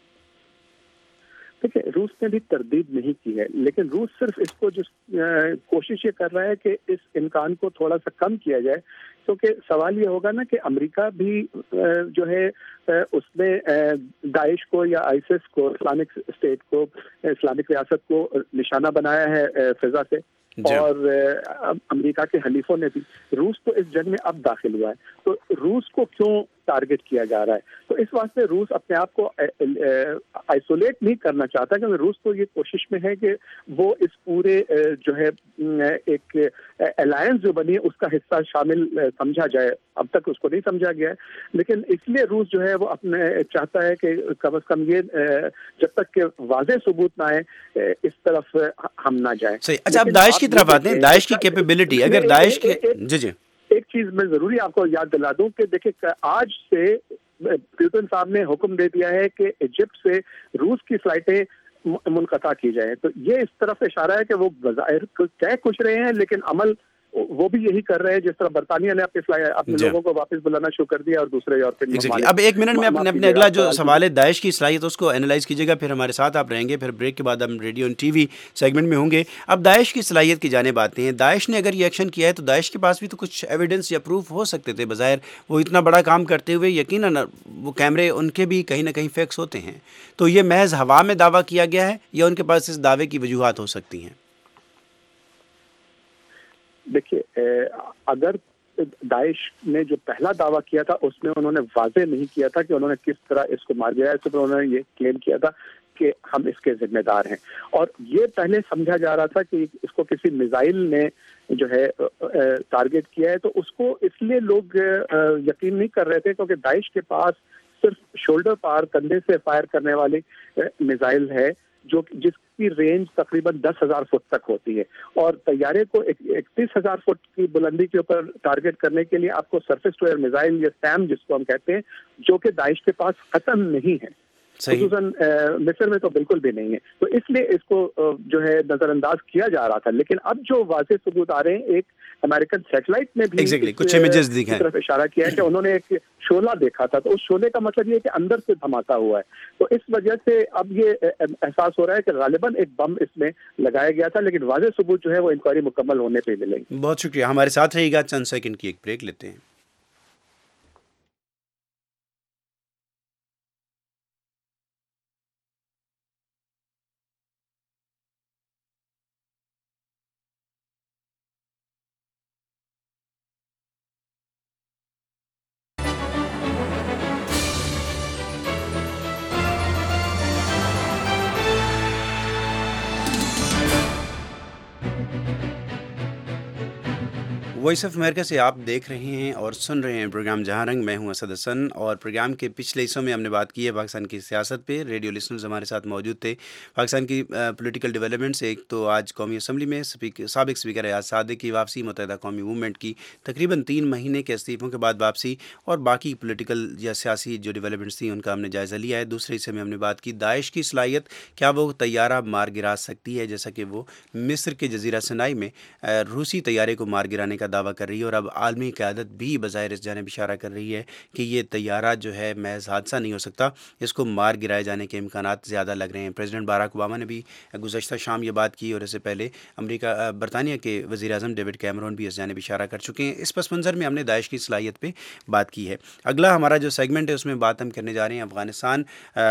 دیکھیں، روس نے بھی تردید نہیں کی ہے، لیکن روس صرف اس کو جس کوشش یہ کر رہا ہے کہ اس امکان کو تھوڑا سا کم کیا جائے. کیونکہ سوال یہ ہوگا نا کہ امریکہ بھی جو ہے اس نے داعش کو یا آئیسس کو، اسلامک اسٹیٹ کو، اسلامک ریاست کو نشانہ بنایا ہے فضا سے، اور امریکہ کے حلیفوں نے بھی. روس تو اس جنگ میں اب داخل ہوا ہے، تو روس کو کیوں ٹارگٹ کیا جا رہا ہے؟ تو اس واسطے روس اپنے آپ کو آئسولیٹ نہیں کرنا چاہتا، کیونکہ روس تو یہ کوشش میں ہے کہ وہ اس پورے جو ہے ایک الائنس جو بنی ہے اس کا حصہ شامل سمجھا جائے. اب تک اس کو نہیں سمجھا گیا ہے، لیکن اس لیے روس جو ہے وہ اپنے چاہتا ہے کہ کم از کم یہ جب تک کہ واضح ثبوت نہ آئے اس طرف ہم نہ جائیں. اچھا، اب داعش کی طرف آتے ہیں. داعش کی کیپیبلٹی، اگر داعش کے جی جی ایک چیز میں ضروری آپ کو یاد دلا دوں کہ دیکھیں، آج سے پوتن صاحب نے حکم دے دیا ہے کہ ایجپٹ سے روس کی فلائٹیں منقطع کی جائیں. تو یہ اس طرف اشارہ ہے کہ وہ بظاہر کہہ کچھ رہے ہیں لیکن عمل وہ بھی یہی کر رہے ہیں، جس طرح برطانیہ نے اپنے فلائی اپنے لوگوں کو واپس بلانا شروع کر دیا اور دوسرے یورپین ممالک. اب ایک منٹ میں اپنے اپنے اگلا جو سوال ہے داعش کی صلاحیت اس کو اینالائز کیجیے گا، پھر ہمارے ساتھ آپ رہیں گے، پھر بریک کے بعد ہم ریڈیو اور ٹی وی سیگمنٹ میں ہوں گے. اب داعش کی صلاحیت کی جانب آتے ہیں. داعش نے اگر یہ ایکشن کیا ہے تو داعش کے پاس بھی تو کچھ ایویڈنس یا پروف ہو سکتے تھے. بظاہر وہ اتنا بڑا کام کرتے ہوئے یقیناً وہ کیمرے ان کے بھی کہیں نہ کہیں فیکس ہوتے ہیں. تو یہ محض ہوا میں دعویٰ کیا گیا ہے یا ان کے پاس اس دعوے کی وجوہات ہو سکتی ہیں؟ دیکھیے، اگر داعش نے جو پہلا دعویٰ کیا تھا اس میں انہوں نے واضح نہیں کیا تھا کہ انہوں نے کس طرح اس کو مار گیا ہے، صرف انہوں نے یہ کلیم کیا تھا کہ ہم اس کے ذمہ دار ہیں. اور یہ پہلے سمجھا جا رہا تھا کہ اس کو کسی میزائل نے جو ہے ٹارگٹ کیا ہے. تو اس کو اس لیے لوگ یقین نہیں کر رہے تھے کیونکہ داعش کے پاس صرف شولڈر پار، کندھے سے فائر کرنے والی میزائل ہے جو جس کی رینج تقریباً دس ہزار فٹ تک ہوتی ہے، اور طیارے کو اکتیس ہزار فٹ کی بلندی کے اوپر ٹارگیٹ کرنے کے لیے آپ کو سرفیس ٹو ایئر میزائل یا سیم جس کو ہم کہتے ہیں، جو کہ داعش کے پاس قطعاً نہیں ہے، خصوصاً مصر میں تو بالکل بھی نہیں ہے، تو اس لیے اس کو جو ہے نظر انداز کیا جا رہا تھا. لیکن اب جو واضح ثبوت آ رہے ہیں، ایک امریکن سیٹلائٹ میں بھی exactly. کچھ امیجز دکھائے، اس طرف اشارہ کیا ہے کہ انہوں نے ایک شعلہ دیکھا تھا، تو اس شعلے کا مطلب یہ ہے کہ اندر سے دھماکہ ہوا ہے. تو اس وجہ سے اب یہ احساس ہو رہا ہے کہ غالباً ایک بم اس میں لگایا گیا تھا، لیکن واضح ثبوت جو ہے وہ انکوائری مکمل ہونے پہ ملے گی. بہت شکریہ، ہمارے ساتھ رہیے گا. چند سیکنڈ کی ایک بریک لیتے ہیں. وائس آف امریکہ سے آپ دیکھ رہے ہیں اور سن رہے ہیں پروگرام جہاں رنگ. میں ہوں اسد حسن، اور پروگرام کے پچھلے حصوں میں ہم نے بات کی ہے پاکستان کی سیاست پہ. ریڈیو لسنرز ہمارے ساتھ موجود تھے. پاکستان کی پولیٹیکل ڈیولپمنٹس، ایک تو آج قومی اسمبلی میں سابق اسپیکر ایاز صادق کی واپسی، متحدہ قومی موومنٹ کی تقریباً تین مہینے کے استعفوں کے بعد واپسی، اور باقی پولیٹیکل یا سیاسی جو ڈیولپمنٹس تھیں ان کا ہم نے جائزہ لیا ہے. دوسرے حصے میں ہم نے بات کی داعش کی صلاحیت، کیا وہ طیارہ مار گرا سکتی ہے، جیسا کہ وہ مصر کے جزیرہ سنائی میں روسی طیارے کو مار گرانے کا دعویٰ کر رہی ہے، اور اب عالمی قیادت بھی بظاہر اس جانب اشارہ کر رہی ہے کہ یہ طیارہ جو ہے محض حادثہ نہیں ہو سکتا، اس کو مار گرائے جانے کے امکانات زیادہ لگ رہے ہیں. پریزیڈنٹ باراک اوباما نے بھی گزشتہ شام یہ بات کی، اور اس سے پہلے امریکہ برطانیہ کے وزیر اعظم ڈیوڈ کیمرون بھی اس جانب اشارہ کر چکے ہیں. اس پس منظر میں ہم نے داعش کی صلاحیت پہ بات کی ہے. اگلا ہمارا جو سیگمنٹ ہے اس میں بات ہم کرنے جا رہے ہیں افغانستان،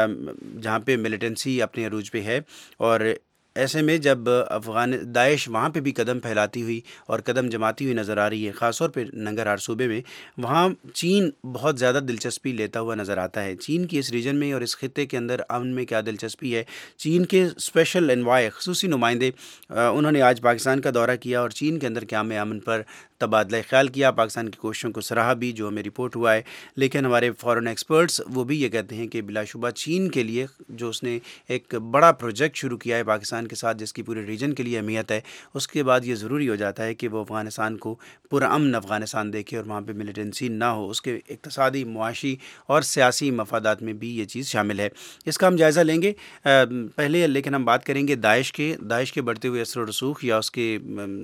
جہاں پہ ملیٹنسی اپنے عروج پہ ہے، اور ایسے میں جب افغان داعش وہاں پہ بھی قدم پھیلاتی ہوئی اور قدم جماتی ہوئی نظر آ رہی ہے، خاص طور پہ ننگرہار صوبے میں، وہاں چین بہت زیادہ دلچسپی لیتا ہوا نظر آتا ہے. چین کی اس ریجن میں اور اس خطے کے اندر امن میں کیا دلچسپی ہے؟ چین کے اسپیشل انوائے خصوصی نمائندے انہوں نے آج پاکستان کا دورہ کیا اور چین کے اندر قیام امن پر تبادلہ خیال کیا، پاکستان کی کوششوں کو سراہا بھی، جو ہمیں رپورٹ ہوا ہے. لیکن ہمارے فارن ایکسپرٹس وہ بھی یہ کہتے ہیں کہ بلا شبہ چین کے لیے جو اس نے ایک بڑا پروجیکٹ شروع کیا ہے پاکستان کے ساتھ، جس کی پورے ریجن کے لیے اہمیت ہے، اس کے بعد یہ ضروری ہو جاتا ہے کہ وہ افغانستان کو پرامن افغانستان دیکھے اور وہاں پہ ملیٹنسی نہ ہو. اس کے اقتصادی، معاشی اور سیاسی مفادات میں بھی یہ چیز شامل ہے. اس کا ہم جائزہ لیں گے پہلے، لیکن ہم بات کریں گے داعش کے داعش کے بڑھتے ہوئے اثر و رسوخ یا اس کے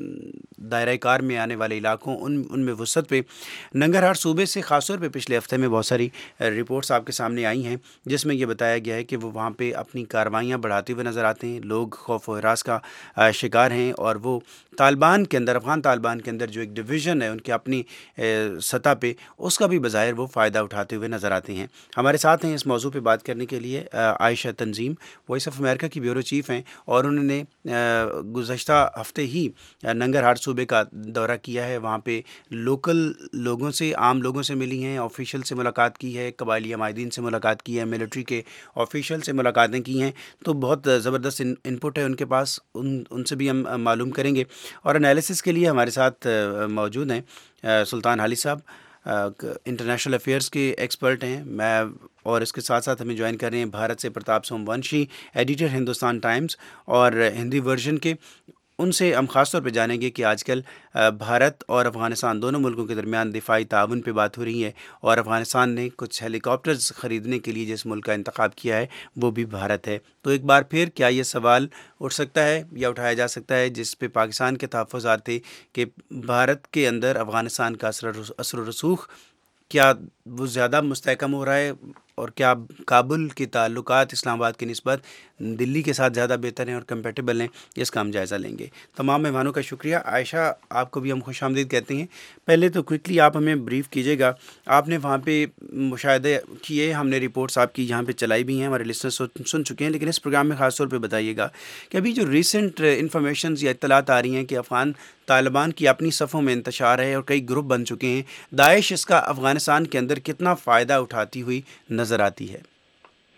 دائرۂ کار میں آنے والے علاقوں ان ان میں وسعت پہ. ننگرہار صوبے سے خاص طور پہ پچھلے ہفتے میں بہت ساری رپورٹس آپ کے سامنے آئی ہیں، جس میں یہ بتایا گیا ہے کہ وہ وہاں پہ اپنی کارروائیاں بڑھاتے ہوئے نظر آتے ہیں. لوگ خوف و ہراس کا شکار ہیں، اور وہ طالبان کے اندر، افغان طالبان کے اندر جو ایک ڈویژن ہے ان کے اپنی سطح پہ، اس کا بھی بظاہر وہ فائدہ اٹھاتے ہوئے نظر آتے ہیں. ہمارے ساتھ ہیں اس موضوع پہ بات کرنے کے لیے عائشہ تنظیم، وائس آف امریکہ کی بیورو چیف ہیں، اور انہوں نے گزشتہ ہفتے ہی ننگرہار صوبے کا دورہ کیا ہے. وہاں پہ لوکل لوگوں سے، عام لوگوں سے ملی ہیں، آفیشل سے ملاقات کی ہے، قبائلی عمائدین سے ملاقات کی ہے، ملٹری کے آفیشل سے ملاقاتیں کی ہیں. تو بہت زبردست ان پٹ ہے ان کے پاس، ان ان سے بھی ہم معلوم کریں گے. اور انالیسس کے لیے ہمارے ساتھ موجود ہیں سلطان حالی صاحب، انٹرنیشنل افیئرس کے ایکسپرٹ ہیں. میں اور اس کے ساتھ ساتھ ہمیں جوائن کر رہے ہیں بھارت سے پرتاپ سوم ونشی، ایڈیٹر ہندوستان ٹائمز اور ہندی ورژن کے. ان سے ہم خاص طور پہ جانیں گے کہ آج کل بھارت اور افغانستان دونوں ملکوں کے درمیان دفاعی تعاون پہ بات ہو رہی ہے، اور افغانستان نے کچھ ہیلی کاپٹرز خریدنے کے لیے جس ملک کا انتخاب کیا ہے وہ بھی بھارت ہے. تو ایک بار پھر کیا یہ سوال اٹھ سکتا ہے یا اٹھایا جا سکتا ہے جس پہ پاکستان کے تحفظات تھے کہ بھارت کے اندر افغانستان کا اثر و رسوخ کیا وہ زیادہ مستحکم ہو رہا ہے، اور کیا کابل کے تعلقات اسلام آباد کی نسبت دلی کے ساتھ زیادہ بہتر ہیں اور کمپیٹیبل ہیں؟ اس کا ہم جائزہ لیں گے. تمام مہمانوں کا شکریہ. عائشہ، آپ کو بھی ہم خوش آمدید کہتے ہیں. پہلے تو کوئکلی آپ ہمیں بریف کیجیے گا، آپ نے وہاں پہ مشاہدے کیے، ہم نے رپورٹس آپ کی یہاں پہ چلائی بھی ہیں، ہمارے لسنر سن چکے ہیں، لیکن اس پروگرام میں خاص طور پہ بتائیے گا کہ ابھی جو ریسنٹ انفارمیشنز یا اطلاعات آ رہی ہیں کہ افغان طالبان کی اپنی صفوں میں انتشار ہے اور کئی گروپ بن چکے ہیں، داعش اس کا افغانستان کے اندر کتنا فائدہ اٹھاتی ہوئی نظر آتی ہے؟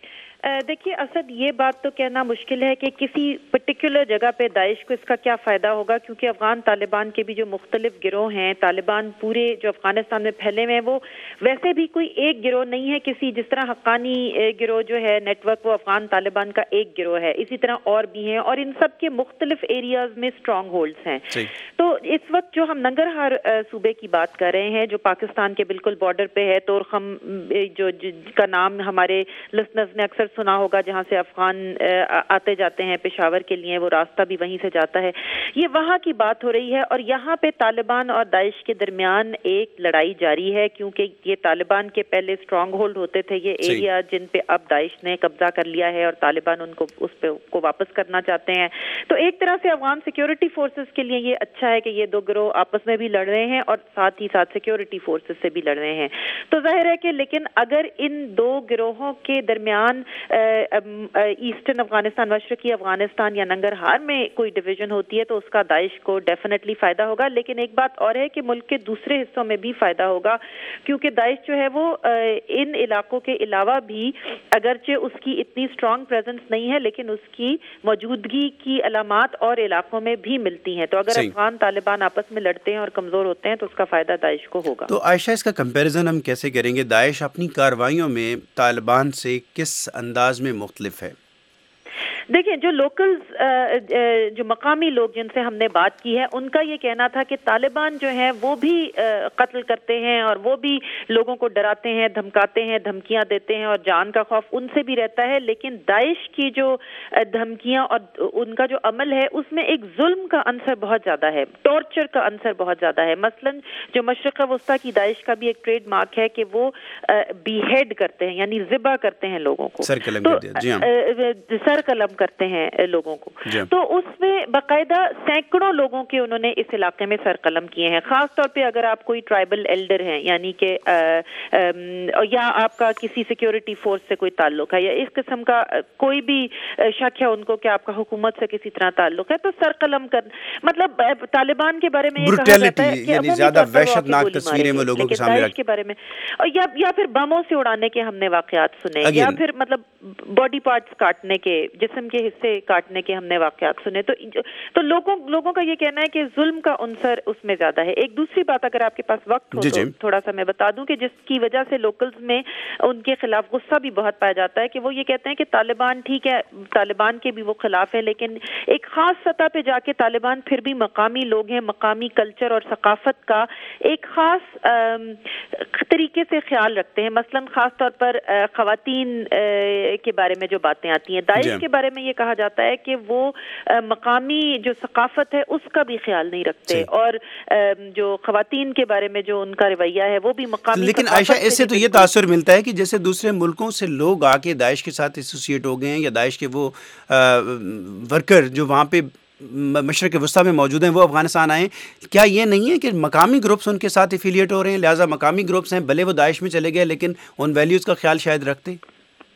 دیکھیے اسد یہ بات تو کہنا مشکل ہے کہ کسی پرٹیکولر جگہ پہ داعش کو اس کا کیا فائدہ ہوگا، کیونکہ افغان طالبان کے بھی جو مختلف گروہ ہیں، طالبان پورے جو افغانستان میں پھیلے ہوئے ہیں وہ ویسے بھی کوئی ایک گروہ نہیں ہے کسی، جس طرح حقانی گروہ جو ہے نیٹ ورک وہ افغان طالبان کا ایک گروہ ہے، اسی طرح اور بھی ہیں اور ان سب کے مختلف ایریاز میں اسٹرانگ ہولڈز ہیں. تو اس وقت جو ہم ننگرہار صوبے کی بات کر رہے ہیں جو پاکستان کے بالکل بارڈر پہ ہے، تورخم جو کا نام ہمارے لسنرز نے اکثر سنا ہوگا، جہاں سے افغان آتے جاتے ہیں پشاور کے لیے، وہ راستہ بھی وہیں سے جاتا ہے، یہ وہاں کی بات ہو رہی ہے. اور یہاں پہ طالبان اور داعش کے درمیان ایک لڑائی جاری ہے، کیونکہ یہ طالبان کے پہلے اسٹرانگ ہولڈ ہوتے تھے یہ ایریا جن پہ اب داعش نے قبضہ کر لیا ہے اور طالبان ان کو اس پہ کو واپس کرنا چاہتے ہیں. تو ایک طرح سے افغان سیکیورٹی فورسز کے لیے یہ اچھا ہے کہ یہ دو گروہ آپس میں بھی لڑ رہے ہیں اور ساتھ ہی ساتھ سیکیورٹی فورسز سے بھی لڑ رہے ہیں. تو ظاہر ہے کہ لیکن اگر ان دو گروہوں کے درمیان ایسٹرن افغانستان، مشرقی افغانستان یا ننگرہار میں کوئی ڈویژن ہوتی ہے تو اس کا داعش کو ڈیفینیٹلی فائدہ ہوگا. لیکن ایک بات اور ہے کہ ملک کے دوسرے حصوں میں بھی فائدہ ہوگا، کیونکہ داعش جو ہے وہ ان علاقوں کے علاوہ بھی اگرچہ اس کی اتنی اسٹرانگ پریزنس نہیں ہے لیکن اس کی موجودگی کی علامات اور علاقوں میں بھی ملتی ہیں. تو اگر افغان طالبان آپس میں لڑتے ہیں اور کمزور ہوتے ہیں تو اس کا فائدہ داعش کو ہوگا. تو عائشہ اس کا کمپیریزن ہم کیسے کریں گے؟ داعش اپنی کارروائیوں میں طالبان سے کس انداز میں مختلف ہے؟ دیکھیں جو لوکلز جو مقامی لوگ جن سے ہم نے بات کی ہے ان کا یہ کہنا تھا کہ طالبان جو ہیں وہ بھی قتل کرتے ہیں اور وہ بھی لوگوں کو ڈراتے ہیں، دھمکاتے ہیں، دھمکیاں دیتے ہیں اور جان کا خوف ان سے بھی رہتا ہے. لیکن داعش کی جو دھمکیاں اور ان کا جو عمل ہے اس میں ایک ظلم کا عنصر بہت زیادہ ہے، ٹارچر کا عنصر بہت زیادہ ہے. مثلا جو مشرق وسطیٰ کی داعش کا بھی ایک ٹریڈ مارک ہے کہ وہ بی ہیڈ کرتے ہیں، یعنی ذبح کرتے ہیں لوگوں کو، سر قلم کرتے ہیں لوگوں کو. تو اس میں باقاعدہ سینکڑوں لوگوں کے انہوں نے اس علاقے میں سر قلم کیے ہیں. خاص طور پہ اگر آپ کوئی ٹرائبل ایلڈر ہیں، یعنی کہ یا آپ کا کسی سیکیورٹی فورس سے کوئی تعلق ہے یا اس قسم کا کوئی بھی شک ہے ان کو کہ آپ کا حکومت سے کسی طرح تعلق ہے، تو سر قلم کر مطلب طالبان کے بارے میں یہ کہا جاتا ہے کہ یعنی زیادہ وحشتناک تصویریں وہ لوگوں کے سامنے کے بارے میں، یا یا پھر بموں سے اڑانے کے ہم نے واقعات سنے، یا پھر مطلب باڈی پارٹس کاٹنے کے، جسم کے حصے کاٹنے کے ہم نے واقعات سنے. تو تو لوگوں لوگوں کا یہ کہنا ہے کہ ظلم کا عنصر اس میں زیادہ ہے. ایک دوسری بات اگر آپ کے پاس وقت ہو تو تھوڑا سا میں بتا دوں کہ جس کی وجہ سے لوکلز میں ان کے خلاف غصہ بھی بہت پایا جاتا ہے کہ وہ یہ کہتے ہیں کہ طالبان ٹھیک ہے، طالبان کے بھی وہ خلاف ہے، لیکن ایک خاص سطح پہ جا کے طالبان پھر بھی مقامی لوگ ہیں، مقامی کلچر اور ثقافت کا ایک خاص طریقے سے خیال رکھتے ہیں. مثلا خاص طور پر خواتین کے بارے میں جو باتیں آتی ہیں، داعش کے بارے میں یہ کہا جاتا ہے کہ وہ مقامی جو ثقافت ہے اس کا بھی خیال نہیں رکھتے، اور جو خواتین کے بارے میں جو ان کا رویہ ہے وہ بھی مقامی. لیکن عائشہ اس سے تو یہ تاثر ملتا ہے کہ جیسے دوسرے ملکوں سے لوگ آ کے داعش کے ساتھ ایسوسیٹ ہو گئے ہیں، یا داعش کے وہ ورکر جو وہاں پہ مشرق وسطیٰ میں موجود ہیں وہ افغانستان آئیں. کیا یہ نہیں ہے کہ مقامی گروپس ان کے ساتھ ایفیلیٹ ہو رہے ہیں، لہٰذا مقامی گروپس ہیں بھلے وہ داعش میں چلے گئے لیکن ان ویلیوز کا خیال شاید رکھتے ہیں؟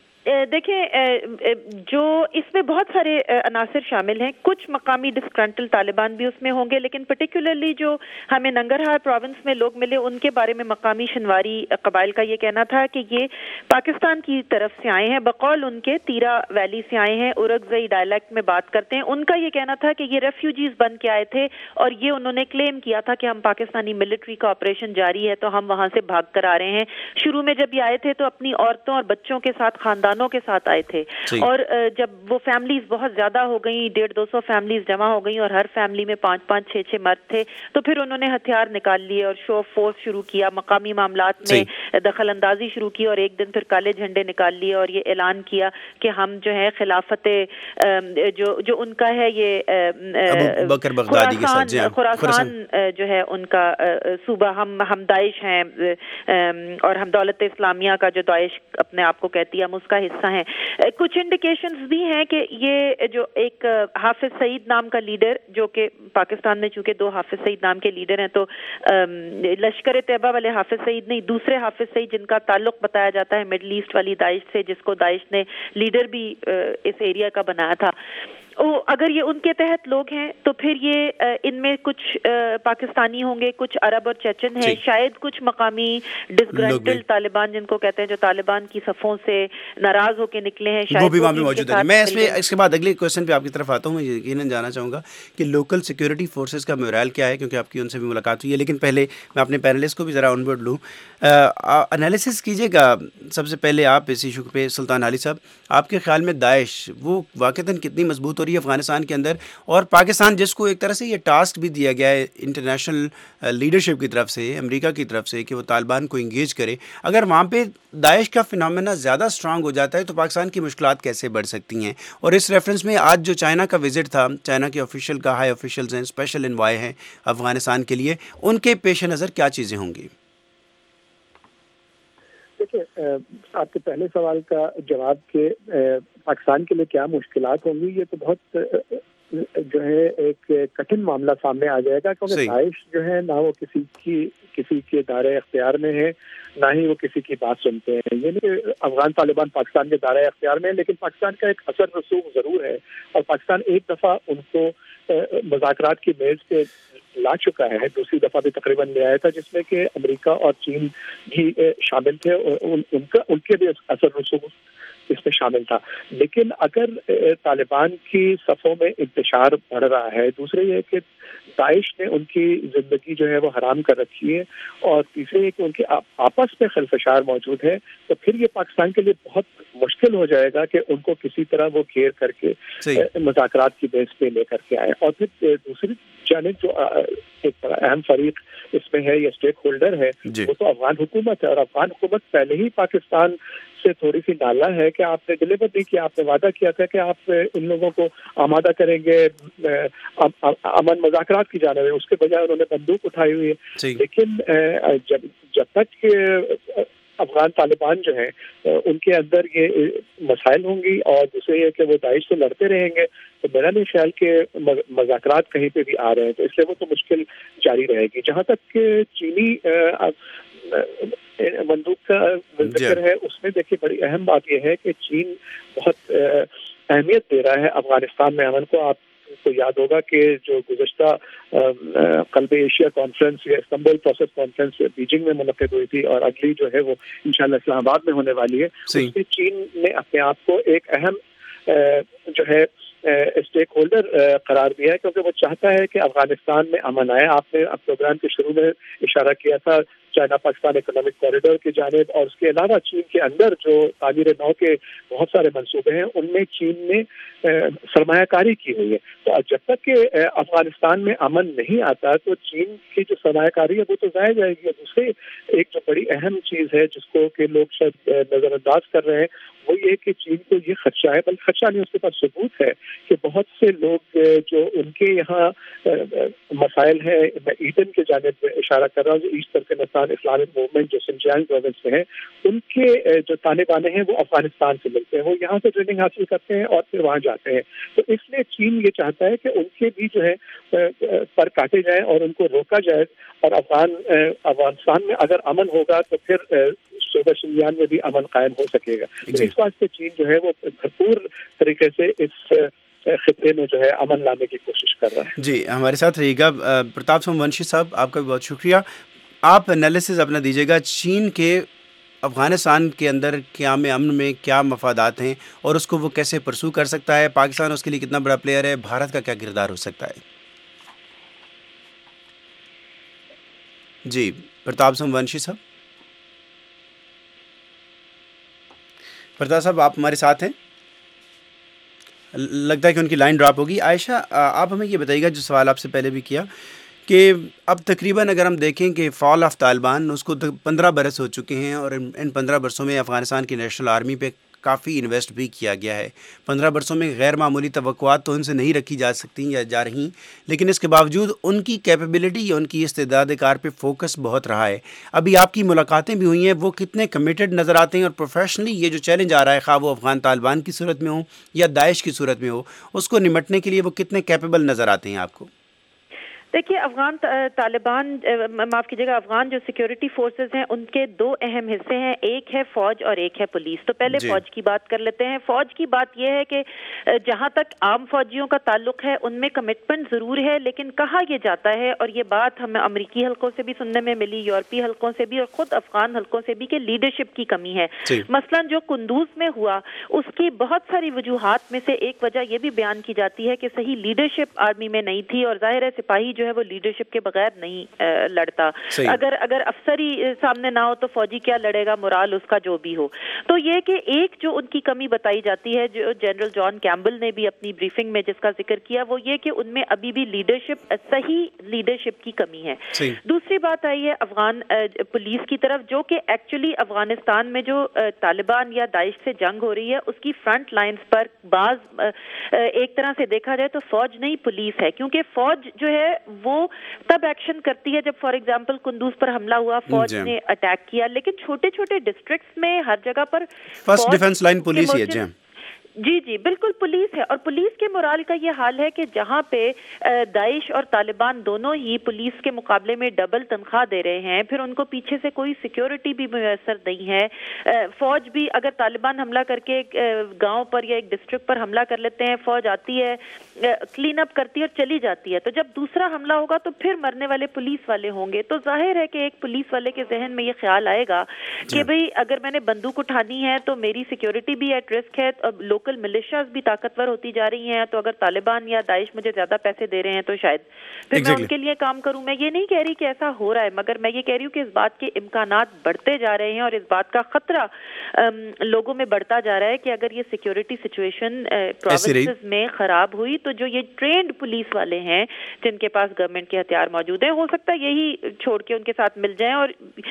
دیکھیں جو اس میں بہت سارے عناصر شامل ہیں، کچھ مقامی ڈسکرنٹل طالبان بھی اس میں ہوں گے، لیکن پرٹیکولرلی جو ہمیں ننگرہار پروونس میں لوگ ملے ان کے بارے میں مقامی شنواری قبائل کا یہ کہنا تھا کہ یہ پاکستان کی طرف سے آئے ہیں، بقول ان کے تیرا ویلی سے آئے ہیں، اورکزئی ڈائلیکٹ میں بات کرتے ہیں. ان کا یہ کہنا تھا کہ یہ ریفیوجیز بن کے آئے تھے اور یہ انہوں نے کلیم کیا تھا کہ ہم پاکستانی ملٹری کا آپریشن جاری ہے تو ہم وہاں سے بھاگ کر آ رہے ہیں. شروع میں جب یہ آئے تھے تو اپنی عورتوں اور بچوں کے ساتھ خاندان کے ساتھ آئے تھے، اور جب وہ فیملیز بہت زیادہ ہو گئیں، ڈیڑھ دو سو فیملیز جمع ہو گئیں اور ہر فیملی میں پانچ پانچ چھ چھ مرد تھے، تو پھر انہوں نے ہتھیار نکال لیے اور شو آف فورس شروع کیا، مقامی معاملات میں دخل اندازی شروع کی، اور ایک دن پھر کالے جھنڈے نکال لیے اور یہ اعلان کیا کہ ہم جو ہے خلافت جو جو ان کا ہے یہ خراسان خراسان جو ہے ان کا صوبہ، ہم ہم داعش ہیں اور ہم دولت اسلامیہ کا جو داعش اپنے آپ کو کہتی ہے ہم اس کا حصہ ہیں. کچھ انڈیکیشنز بھی ہیں کہ یہ جو ایک حافظ سعید نام کا لیڈر، جو کہ پاکستان میں چونکہ دو حافظ سعید نام کے لیڈر ہیں، تو لشکر طیبہ والے حافظ سعید نہیں، دوسرے حافظ سعید جن کا تعلق بتایا جاتا ہے مڈل ایسٹ والی داعش سے، جس کو داعش نے لیڈر بھی اس ایریا کا بنایا تھا، اگر یہ ان کے تحت لوگ ہیں تو پھر یہ ان میں کچھ پاکستانی ہوں گے, کچھ عرب اور چیچن ہیں, شاید کچھ مقامی ڈسگرنٹڈ طالبان جن کو کہتے ہیں, جو طالبان کی صفوں سے ناراض ہو کے نکلے ہیں, شاید وہ بھی وہاں پہ موجود ہیں. میں اس پہ اس کے بعد اگلے کوشچن پہ آپ کی طرف آتا ہوں. میں یقیناً جاننا چاہوں گا کہ لوکل سیکورٹی فورسز کا مورائل کیا ہے, کیونکہ آپ کی ان سے بھی ملاقات ہوئی ہے. لیکن پہلے میں اپنے پینلسٹ کو بھی ذرا آن بورڈ لوں, انالیسس کیجیے گا سب سے پہلے آپ اس ایشو پہ. سلطان علی صاحب, آپ کے خیال میں داعش وہ واقعتاً کتنی مضبوط ہو رہی ہے افغانستان کے اندر, اور پاکستان جس کو ایک طرح سے یہ ٹاسک بھی دیا گیا ہے انٹرنیشنل لیڈرشپ کی طرف سے, امریکہ کی طرف سے, کہ وہ طالبان کو انگیج کرے, اگر وہاں پہ داعش کا فنامنا زیادہ اسٹرانگ ہو جاتا ہے تو پاکستان کی مشکلات کیسے بڑھ سکتی ہیں؟ اور اس ریفرنس میں آج جو چائنا کا وزٹ تھا, چائنا کے آفیشیل کا ہائی آفیشیلز ہیں, اسپیشل انوائے ہیں افغانستان کے لیے, ان کے پیش نظر کیا چیزیں ہوں گی؟ دیکھیے, آپ کے پہلے سوال کا جواب کہ پاکستان کے لیے کیا مشکلات ہوں گی, یہ تو بہت جو ہے ایک کٹھن معاملہ سامنے آ جائے گا, کیونکہ داعش جو ہے نہ وہ کسی کی کسی کے دائرۂ اختیار میں ہے, نہ ہی وہ کسی کی بات سنتے ہیں. یعنی افغان طالبان پاکستان کے دائرۂ اختیار میں ہے, لیکن پاکستان کا ایک اثر رسوخ ضرور ہے, اور پاکستان ایک دفعہ ان کو مذاکرات کی میز پہ لا چکا ہے, دوسری دفعہ بھی تقریباً لے آیا تھا, جس میں کہ امریکہ اور چین بھی شامل تھے, ان کا ان کے بھی اثر رسوخ اس میں شامل تھا. لیکن اگر طالبان کی صفوں میں انتشار بڑھ رہا ہے, دوسرے یہ کہ داعش نے ان کی زندگی جو ہے وہ حرام کر رکھی ہے, اور تیسرے یہ کہ ان کے آپس میں خلفشار موجود ہے, تو پھر یہ پاکستان کے لیے بہت مشکل ہو جائے گا کہ ان کو کسی طرح وہ گھیر کر کے مذاکرات کی بیس پہ لے کر کے آئے. اور پھر دوسری جانب جو ایک اہم فریق اس میں ہے, یہ اسٹیک ہولڈر ہے, وہ تو افغان حکومت ہے, اور افغان حکومت پہلے ہی پاکستان سے تھوڑی سی نالا ہے کہ آپ نے ڈلیور نہیں کیا, آپ نے وعدہ کیا تھا کہ آپ ان لوگوں کو آمادہ کریں گے امن مذاکرات کی جانب ہے, اس کے بجائے انہوں نے بندوق اٹھائی ہوئی ہے. لیکن جب جب تک افغان طالبان جو ہیں ان کے اندر یہ مسائل ہوں گی, اور دوسرے یہ کہ وہ داعش سے لڑتے رہیں گے, تو میرا نہیں خیال کہ مذاکرات کہیں پہ بھی آ رہے ہیں, تو اس لیے وہ تو مشکل جاری رہے گی. جہاں تک کہ چینی بندوق کا ذکر ہے, اس میں دیکھیے بڑی اہم بات یہ ہے کہ چین بہت اہمیت دے رہا ہے افغانستان میں امن کو. آپ کو یاد ہوگا کہ جو گزشتہ قلب ایشیا کانفرنس یا استنبول پروسیس کانفرنس بیجنگ میں منعقد ہوئی تھی, اور اگلی جو ہے وہ انشاءاللہ اسلام آباد میں ہونے والی ہے, اس میں چین نے اپنے آپ کو ایک اہم جو ہے اسٹیک ہولڈر قرار دیا ہے, کیونکہ وہ چاہتا ہے کہ افغانستان میں امن آئے. آپ نے پروگرام کے شروع میں اشارہ کیا تھا چائنا پاکستان اکنامک کوریڈور کی جانب, اور اس کے علاوہ چین کے اندر جو تعمیر نو کے بہت سارے منصوبے ہیں, ان میں چین نے سرمایہ کاری کی ہوئی ہے. تو جب تک کہ افغانستان میں امن نہیں آتا تو چین کی جو سرمایہ کاری ہے وہ تو ضائع جائے گی. دوسرے ایک جو بڑی اہم چیز ہے جس کو کہ لوگ شاید نظر انداز کر رہے ہیں, وہ یہ کہ چین کو یہ خدشہ ہے, بلکہ خدشہ نہیں, اس کے پاس ثبوت ہے کہ بہت سے لوگ جو ان کے یہاں مسائل ہیں, میں ایڈن کے جانب اشارہ کر رہا ہوں, جو ایسٹ ترکمانستان اسلامک موومنٹ جو سنجیانگ پروونس میں ہے, ان کے جو تانے بانے ہیں وہ افغانستان سے ملتے ہیں, وہ یہاں سے ٹریننگ حاصل کرتے ہیں اور پھر وہاں جاتے ہیں. تو اس لیے چین یہ چاہتا ہے کہ ان کے بھی جو ہے پر کاٹے جائیں اور ان کو روکا جائے, اور افغان افغانستان میں اگر امن ہوگا تو پھر صوبہ شنجیانگ میں بھی امن قائم ہو سکے گا. اس واسطے چین جو ہے وہ بھرپور طریقے سے اس خطے میں جو ہے امن لانے کی کوشش کر رہا ہے. جی, ہمارے ساتھ رہیے گا پرتاپ سومونشی صاحب, آپ کا بھی بہت شکریہ. آپ انالیسز اپنا دیجیے گا, چین کے افغانستان کے اندر قیام امن میں کیا مفادات ہیں اور اس کو وہ کیسے پرسو کر سکتا ہے, پاکستان اس کے لیے کتنا بڑا پلیئر ہے, بھارت کا کیا کردار ہو سکتا ہے؟ جی پرتاپ سومونشی صاحب. پرتاپ صاحب آپ ہمارے ساتھ ہیں؟ لگتا ہے کہ ان کی لائن ڈراپ ہوگی. عائشہ, آپ ہمیں یہ بتائیے گا جو سوال آپ سے پہلے بھی کیا, کہ اب تقریباً اگر ہم دیکھیں کہ فال آف طالبان اس کو پندرہ برس ہو چکے ہیں, اور ان پندرہ برسوں میں افغانستان کی نیشنل آرمی پہ کافی انویسٹ بھی کیا گیا ہے. پندرہ برسوں میں غیر معمولی توقعات تو ان سے نہیں رکھی جا سکتی یا جا رہی, لیکن اس کے باوجود ان کی کیپیبلٹی یا ان کی استعداد کار پہ فوکس بہت رہا ہے. ابھی آپ کی ملاقاتیں بھی ہوئی ہیں, وہ کتنے کمیٹڈ نظر آتے ہیں, اور پروفیشنلی یہ جو چیلنج آ رہا ہے, خواہ وہ افغان طالبان کی صورت میں ہو یا داعش کی صورت میں ہو, اس کو نمٹنے کے لیے وہ کتنے کیپیبل نظر آتے ہیں آپ کو؟ دیکھیے افغان طالبان معاف کیجیے گا افغان جو سیکیورٹی فورسز ہیں ان کے دو اہم حصے ہیں, ایک ہے فوج اور ایک ہے پولیس. تو پہلے جی. فوج کی بات کر لیتے ہیں. فوج کی بات یہ ہے کہ جہاں تک عام فوجیوں کا تعلق ہے ان میں کمٹمنٹ ضرور ہے, لیکن کہا یہ جاتا ہے, اور یہ بات ہمیں امریکی حلقوں سے بھی سننے میں ملی, یورپی حلقوں سے بھی اور خود افغان حلقوں سے بھی, کہ لیڈرشپ کی کمی ہے. مثلا جو قندوز میں ہوا اس کی بہت ساری وجوہات میں سے ایک وجہ یہ بھی بیان کی جاتی ہے کہ صحیح لیڈرشپ آرمی میں نہیں تھی, اور ظاہر ہے سپاہی جو ہے وہ لیڈرشپ کے بغیر نہیں لڑتا. اگر اگر افسر ہی سامنے نہ ہو تو فوجی کیا لڑے گا, مرال اس کا جو بھی ہو. تو یہ کہ ایک جو ان کی کمی بتائی جاتی ہے, جو جنرل جان کیمبل نے بھی اپنی بریفنگ میں جس کا ذکر کیا, وہ یہ کہ ان میں ابھی بھی لیڈرشپ صحیح لیڈرشپ کی کمی ہے. دوسری بات آئی ہے افغان پولیس کی طرف, جو کہ ایکچولی افغانستان میں جو طالبان یا داعش سے جنگ ہو رہی ہے اس کی فرنٹ لائنز پر بعض ایک طرح سے دیکھا جائے تو فوج نہیں پولیس ہے, کیونکہ فوج جو ہے وہ تب ایکشن کرتی ہے جب فار ایگزامپل قندوز پر حملہ ہوا, فوج نے اٹیک کیا, لیکن چھوٹے چھوٹے ڈسٹرکٹس میں ہر جگہ پر فرسٹ ڈیفنس لائن پولیس ہی ہے. جی جی بالکل پولیس ہے, اور پولیس کے مورال کا یہ حال ہے کہ جہاں پہ داعش اور طالبان دونوں ہی پولیس کے مقابلے میں ڈبل تنخواہ دے رہے ہیں, پھر ان کو پیچھے سے کوئی سیکیورٹی بھی میسر نہیں ہے. فوج بھی اگر طالبان حملہ کر کے گاؤں پر یا ایک ڈسٹرکٹ پر حملہ کر لیتے ہیں, فوج آتی ہے, کلین اپ کرتی ہے اور چلی جاتی ہے. تو جب دوسرا حملہ ہوگا تو پھر مرنے والے پولیس والے ہوں گے. تو ظاہر ہے کہ ایک پولیس والے کے ذہن میں یہ خیال آئے گا کہ بھئی اگر میں نے بندوق اٹھانی ہے تو میری سیکیورٹی بھی ایٹ رسک ہے, لوکل ملیشیاز بھی طاقتور ہوتی جا رہی ہیں, تو اگر طالبان یا داعش مجھے زیادہ پیسے دے رہے ہیں تو شاید پھر exactly. میں ان کے لیے کام کروں. میں یہ نہیں کہہ رہی کہ ایسا ہو رہا ہے, مگر میں یہ کہہ رہی ہوں کہ اس بات کے امکانات بڑھتے جا رہے ہیں, اور اس بات کا خطرہ لوگوں میں بڑھتا جا رہا ہے کہ اگر یہ سیکیورٹی سچویشن پروونسز میں خراب ہوئی تو جو یہ ٹرینڈ پولیس والے ہیں جن کے پاس گورنمنٹ کے ہتھیار موجود ہیں, ہو سکتا ہے یہی چھوڑ کے ان کے ساتھ مل جائیں. اور